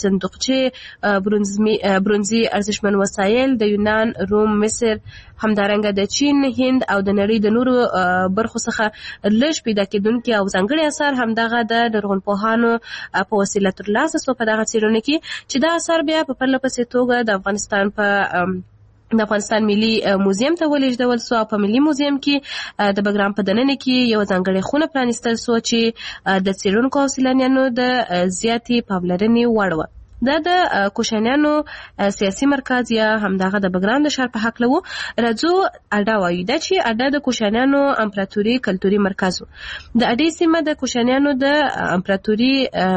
صندوقچې، برونزي ارزښتمن وسایل د یونان، روم، مصر، همدارنګه د چین، هند او د نړۍ د نورو برخو څخه لږ پیدا کېدونکي او ځانګړي اثار همدغه د لرغونپوهانو په وسیله ترلاسه شو په دغه څېړنو کې چې دا اثار بیا په پرله پسې توګه د افغانستان ملي موزیم ته ولېږدول سو او په ملي موزیم کې د بګرام په دننه کې یو ځانګړې خونه پرانیستل سو چې د څېړونکو او سیلانیانو د زیاتې پاملرنې وړ وه. دا د کوشانیانو سیاسي مرکز یا همدغه د بګرام د ښار په هکله و. راځو اډا وایو. دا چې اډا د کوشانیانو امپراتوري کلتوري مرکز و. د اډې سیمه د کوشانیانو د امپراتوري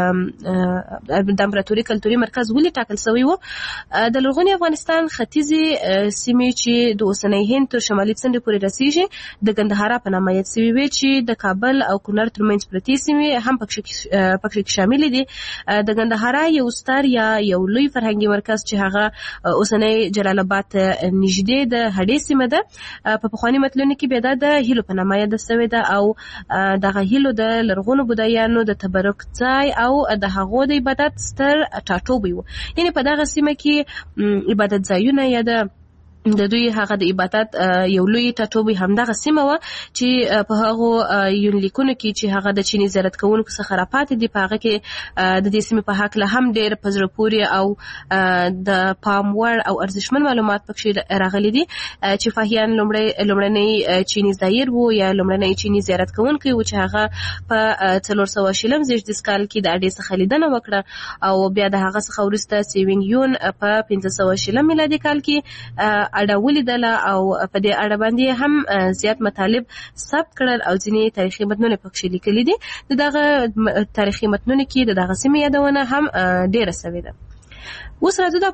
کلتوري مرکز ولې ټاکل شوی و؟ د لرغوني افغانستان ختیځې سیمې چې د اوسنۍ هند تر شمالي څنډې پورې رسیږي د ګندهارا په نامه یاد شوي وې چې د کابل او کونړ ترمنځ پرتې سیمې هم پکې شاملې دي. د ګندهارا یو ستر یا یو لوی فرهنګي مرکز چې هغه اوسنۍ جلال آباد نږدې د هډې سیمه ده په پخواني متلونو کې بیا د هیلو په نامه یاد شوې ده او دغه هیلو د لرغونو بودایانو د تبرک ځای او د هغو د عبادت ستر ټاټوبی و. یعنې په دغه سیمه کې عبادت ځایونه یا د د دوی هغه د عبادت یو لوی ټاټوبی همدغه سیمه وه چې په هغو یونلیکونو کې چې هغه د چیني زیارت کوونکو څخه راپاتې دي په هغه کې د دې سیمې په هکله هم ډېر په زړه پورې او د پام وړ او ارزښتمن معلومات پکښې راغلي دي چې فاهیان لومړنی چیني زایر وو یا لومړنی چیني زیارت کوونکی وو چې هغه په 400 زېږدیز کال کې د اډې څخه لیدنه وکړه او بیا د هغه څخه وروسته سیوینګ یون په 1500 میلادي کال کې اړه ولیدله او په دې اړه باندې هم زیات مطالب ثبت کړل او ځینې تاریخي متنونه پکښې لیکلي دي. د دغه تاریخي متنونو کې د دغه سیمې یادونه هم ډېره سوې ده. اوس راځو دا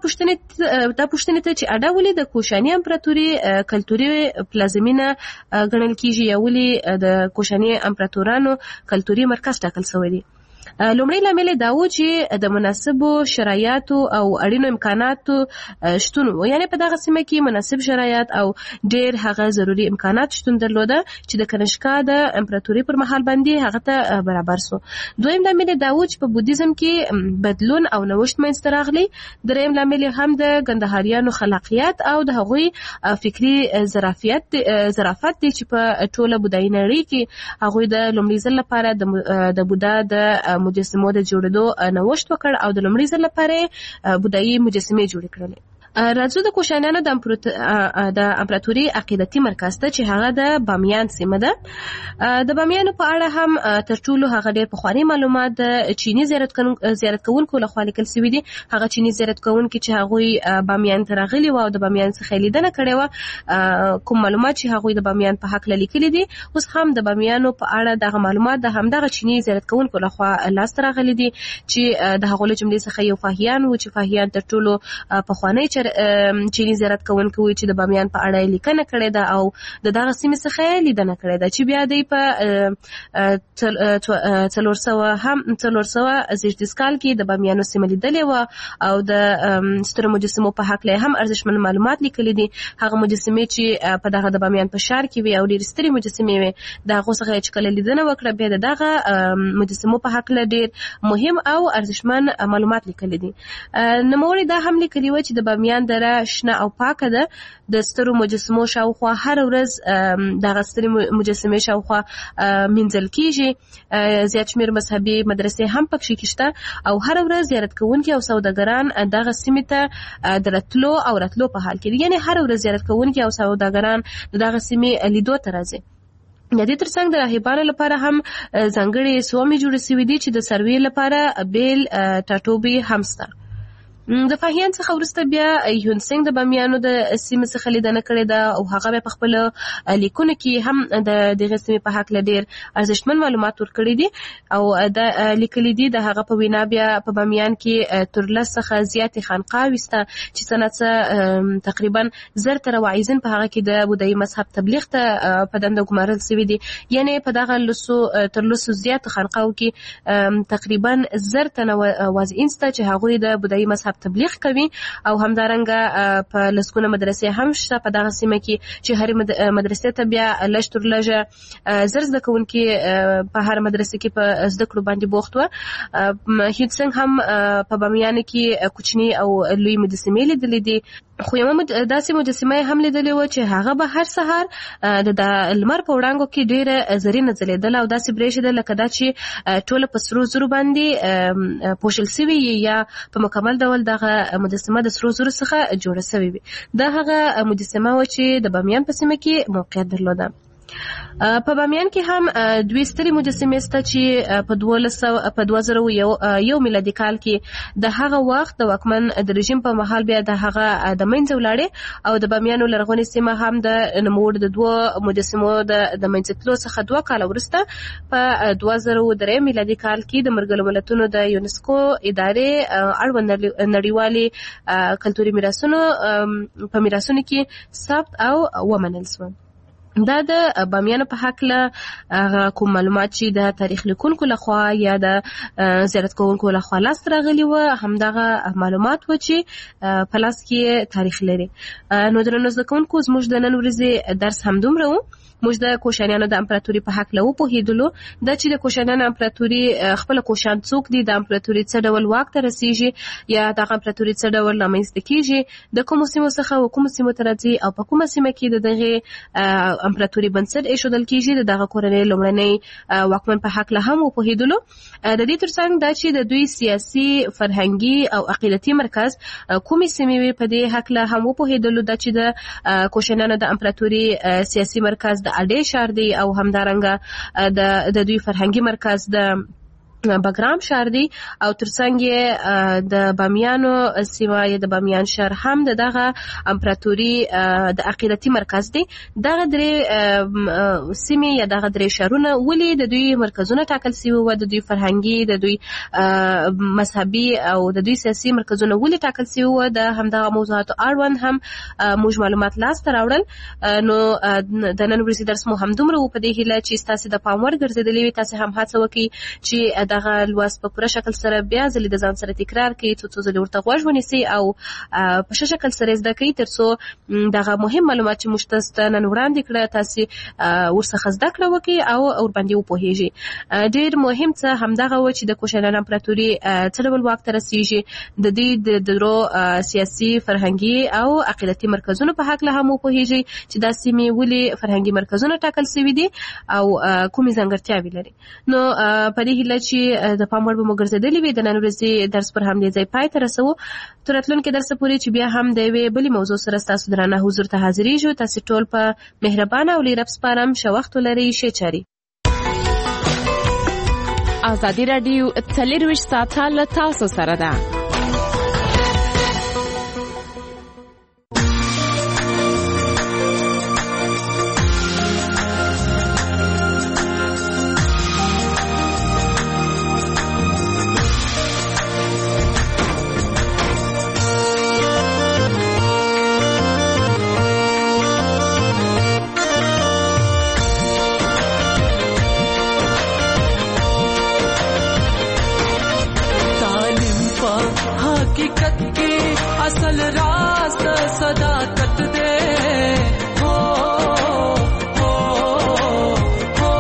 پوښتنې ته چې اډه ولې د کوشاني امپراتوري کلتوري پلازمینه ګڼل کیږي یا ولې د کوشاني امپراتورانو کلتوري مرکز ټاکل شوی دی. لومړی لامل دا و چې د مناسبو شرایطو او اړینو امکاناتو شتون و، یعنی په دغه سیمه کې مناسب شرایط او ډېر هغه ضروري امکانات شتون درلوده چې د کنشکا د امپراتوري پر مهال باندې هغه ته برابر سو. دویم لامل دا و چې په بودیزم کې بدلون او نوښت منځته راغلی. دریم لامل هم د ګندهاریانو خلاقیت او د هغوی فکري ظرافت دی چې په ټوله بودایي نړۍ کې هغوی د لومړي ځل لپاره د بودا د مجسمو د جوړېدو نوښت وکړ او د لومړي ځل لپاره بودایي مجسمې جوړې کړلې. راځو د کوشانیانو د امپراتوري عقیدتي مرکز ته چې هغه د بامیان سیمه ده. د بامیانو په اړه هم تر ټولو هغه ډېر پخواني معلومات د چیني زیارت کوونکو لخوا لیکل سوي دي. هغه چیني زیارت کوونکي چې هغوی بامیان ته راغلي وو او د بامیان څخه لیدنه کړې وه، کوم معلومات چې هغوی د بامیان په هکله لیکلي دي اوس هم د بامیانو په اړه دغه معلومات د همدغه چیني زیارت کوونکو لخوا لاسته راغلي دي چې د هغو له جملې څخه یو فاهیان و چې فاهیان تر ټولو پخوانی چینی زیارت کوونکی وي چې د بامیان په اړه لیکنه کړې ده او د دغه سیمې څخه لیدنه کړې ده چې بیا دی په 400 زېږدیز کال کې د بامیانو سیمه لیدلې وه او د سترو مجسمو په هکله هم ارزښتمن معلومات لیکلي دي. هغه مجسمې چې په دغه د بامیان په ښار کې وي او ډېرې سترې مجسمې وي د هغو څخه چې کله لیدنه وکړه بیا د دغه مجسمو په هکله ډېر مهم او ارزښتمن معلومات لیکلي دي. نوموړي دا هم لیکلي وه چې د بامیان دره شنه او پاکه ده. د سترو مجسمو شاوخوا هر ورځ دغه سترې مجسمې شاوخوا مینځل کیږي. زیات شمېر مذهبي مدرسې هم پکښې کشته او هر ورځ زیارت کوونکي او سوداګران دغه سیمې ته د راتلو او راتلو په حال کې دي، یعنې هر ورځ زیارت کوونکي او سوداګران د دغه سیمې لیدو ته راځي. د دې ترڅنګ د راهبانو لپاره هم ځانګړې سومې جوړې سوي دي چې د سروې لپاره بیل ټاټوبي هم شته. د فاهیان څخه وروسته بیا هیونسنګ د بامیانو د سیمې څخه لیدنه کړې ده او هغه بیا په خپلو لیکونو کې هم د دغې سیمې په هکله ډېر ارزښتمن معلومات ورکړي دي او دا لیکلي دي د هغه په وینا بیا په بامیان کې تر 10 څخه زیاتې خانقاوې شته چې سنه تقریبا 1000 تر واعظین په هغه کې د بودایي مذهب تبلیغ ته په دنده ګمارل سوي دي، یعنې په دغه تر 10 زیاتو خانقاوو کې تقریبا 1000 تنه واعظین شته چې هغوی د بودایي مذهب تبلیغ کوي او همدارنګه په لسګونه مدرسې هم شته په دغه سیمه کې چې هرې مدرسې ته بیا لږ تر لږه 1000 زده کوونکي په هر مدرسې کې په زده کړو باندې بوخت وه. هیونسنګ هم په بامیانو کې کوچني او لوی مجسمې لیدلې دي، خو یوه داسې مجسمه هم لیدلې وه چې هغه به هر سهار د لمر په وړانګو کې ډېره زرینه ځلېدله او داسې برېښېده لکه دا چې ټوله په سرو زرو باندې پوښل سوي یا په مکمل ډول دغه مجسمه د سرو زرو څخه جوړه سوې وي. دا هغه مجسمه وه چې د بامیان په سیمه کې موقعیت درلوده. په بامیان کې هم دوی سترې مجسمې شته چې په 2001 میلادي کال کې د هغه وخت د واکمن د رژیم په مهال بیا د هغه د منځه ولاړې او د بامیانو لرغونې سیمه هم د نوموړو د 2 مجسمو د منځه تلو څخه 2 کاله وروسته په 2003 میلادي کال کې د ملګرو ملتونو د یونسکو ادارې اړوند نړیوالې کلتوري میراثونو په میراثونو کې ثبت او ومنل شول. دا د بامیانو په هکله کوم معلومات چې د تاریخ لیکونکو لخوا یا د زیارت کوونکو لخوا لاسته راغلي و همدغه معلومات و چې په لاس کې تاریخ لري. نو درنو زده کوونکو زموږ د نن ورځې درس همدومره و. موږ د کوشانیانو د امپراتوري په هکله وپوهېدلو دا چې د کوشانیانو امپراتوري خپله کوشان څوک دي، د امپراتوري څه ډول واک ته رسیږي یا دغه امپراتوري څه ډول رامنځته کیږي، د کومو سیمو څخه و کومو سیمو ته راځي او په کومه سیمه کې د دغې امپراتوري بنسټ ایښودل کیږي، د دغه کورنۍ لومړنۍ واکمن په هکله هم وپوهېدلو. د دې ترڅنګ دا چې د دوی سیاسي، فرهنګي او عقیدتي مرکز کومې سیمې وي په دې هکله هم وپوهېدلو. دا چې د کوشانیانو د امپراتوري سیاسي مرکز د اډې شهر دی او همدارنګه د دوی فرهنګي مرکز د بګرام شهر دی او ترڅنګ یې د بامیانو سیمه یا د بامیان شهر هم دغه امپراتوري د عقیدتي مرکز دی. دغه درې سیمې یا دغه درې شهرونه ولې د دوی مرکزونه ټاکل شوي وو، د دوی فرهنګي، د دوی مذهبي او د دوی سیاسي مرکزونه ولې ټاکل شوي وو، د همدغه موضوعاتو اړوند هم موږ معلومات لاسته راوړل. نو د نن ورځې درس مو همدومره و په دې هیله چې ستاسې د پام وړ ګرځېدلی وي. تاسې هم هڅه وکړئ چې دغه لوست په پوره شکل سره بیا ځلې د ځان سره تکرار کړئ، څو ځلې ورته غوږ ونیسئ او په ښه شکل سره زده کړئ تر څو دغه مهم معلومات چې موږ تاسو ته نن وړاندې کړه تاسې ورڅخه زده کړه وکړئ او ورباندې وپوهېږئ. ډېر مهم څه همدغه و چې د کوشانیانو امپراتوري څه ډول واک ته رسېږي، د دوی د درو سیاسي، فرهنګي او عقیدتي مرکزونو په هکله هم وپوهېږئ چې دا سیمې ولې فرهنګي مرکزونه ټاکل شوي دي او کومې ځانګړتیاوې لري. نو په دې هیله چې د پام وړ به مو ګرځېدلي وي د نن ورځې درس پر همدې ځای پای ته رسوو. تر راتلونکي درسه پورې چې بیا هم د یوې بلې موضوع سره ستاسو درانه حضور ته حاضرېږو. تاسې ټول په مهربانه او لیرب سپارم. ښه وخت ولرئ. ښې چارې. ازادي راډیو 24 ساعته له تاسو سره ده. असल रास्त सदाकत दे हो हो हो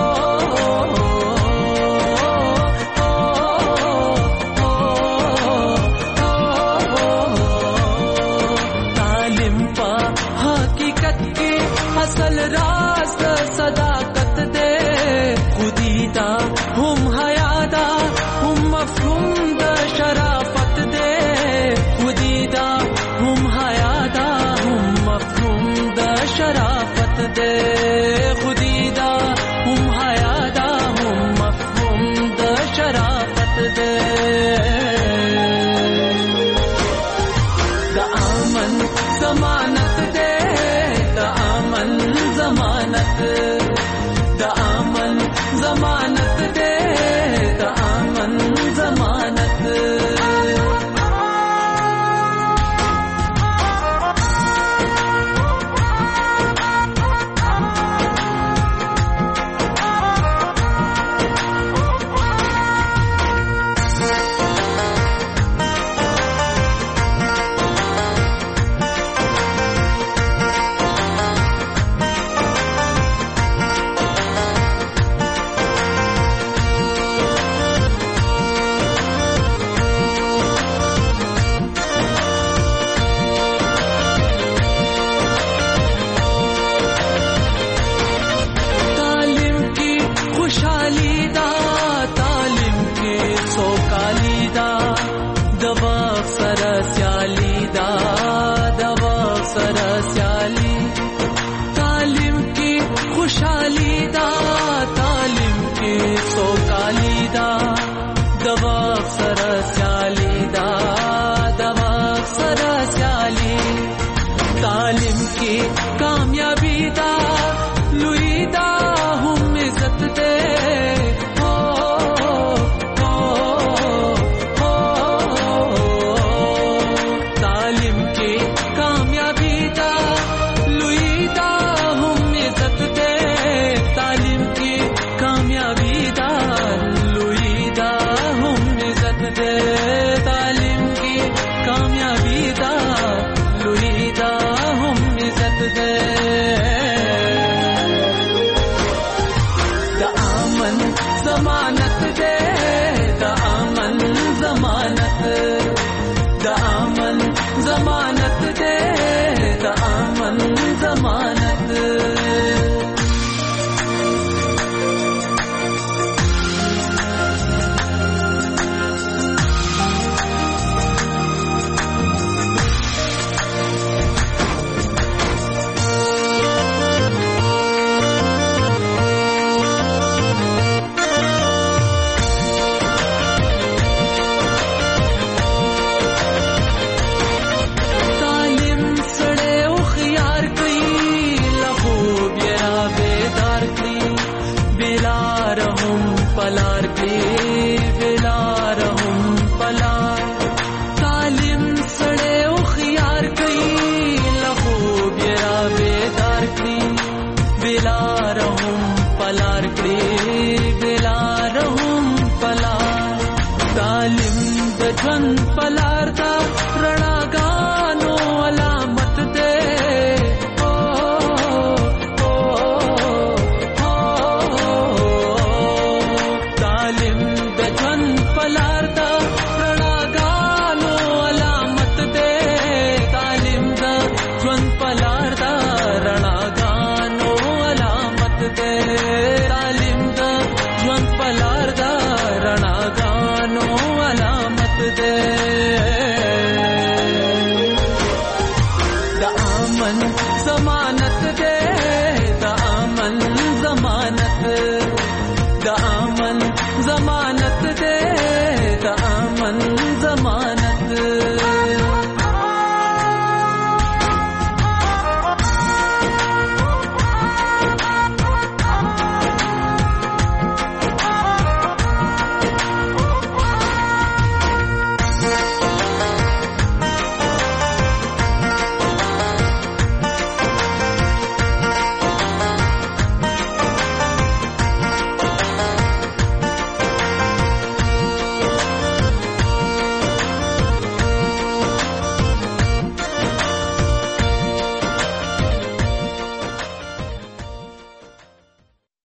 तालिम पा हकीकत की असल रास्त सदाकत दे खुदीदा हम हयादा हम मफहूम द शराफत दे खुदीदा हम हयादा हम मफहूम द शराफत दे खुदीदा हम हयादा हम मफहूम द शराफत दे द आमन जमानत दे द आमन जमानत द आमन जमानत दे द आमन जमानत कामयाबी दा लुईदा हम इज्जत दे امن ضمانت دے د امن ضمانت د امن ضمانت دے د امن ضمانت पलार दा रणा गानो अलामत दे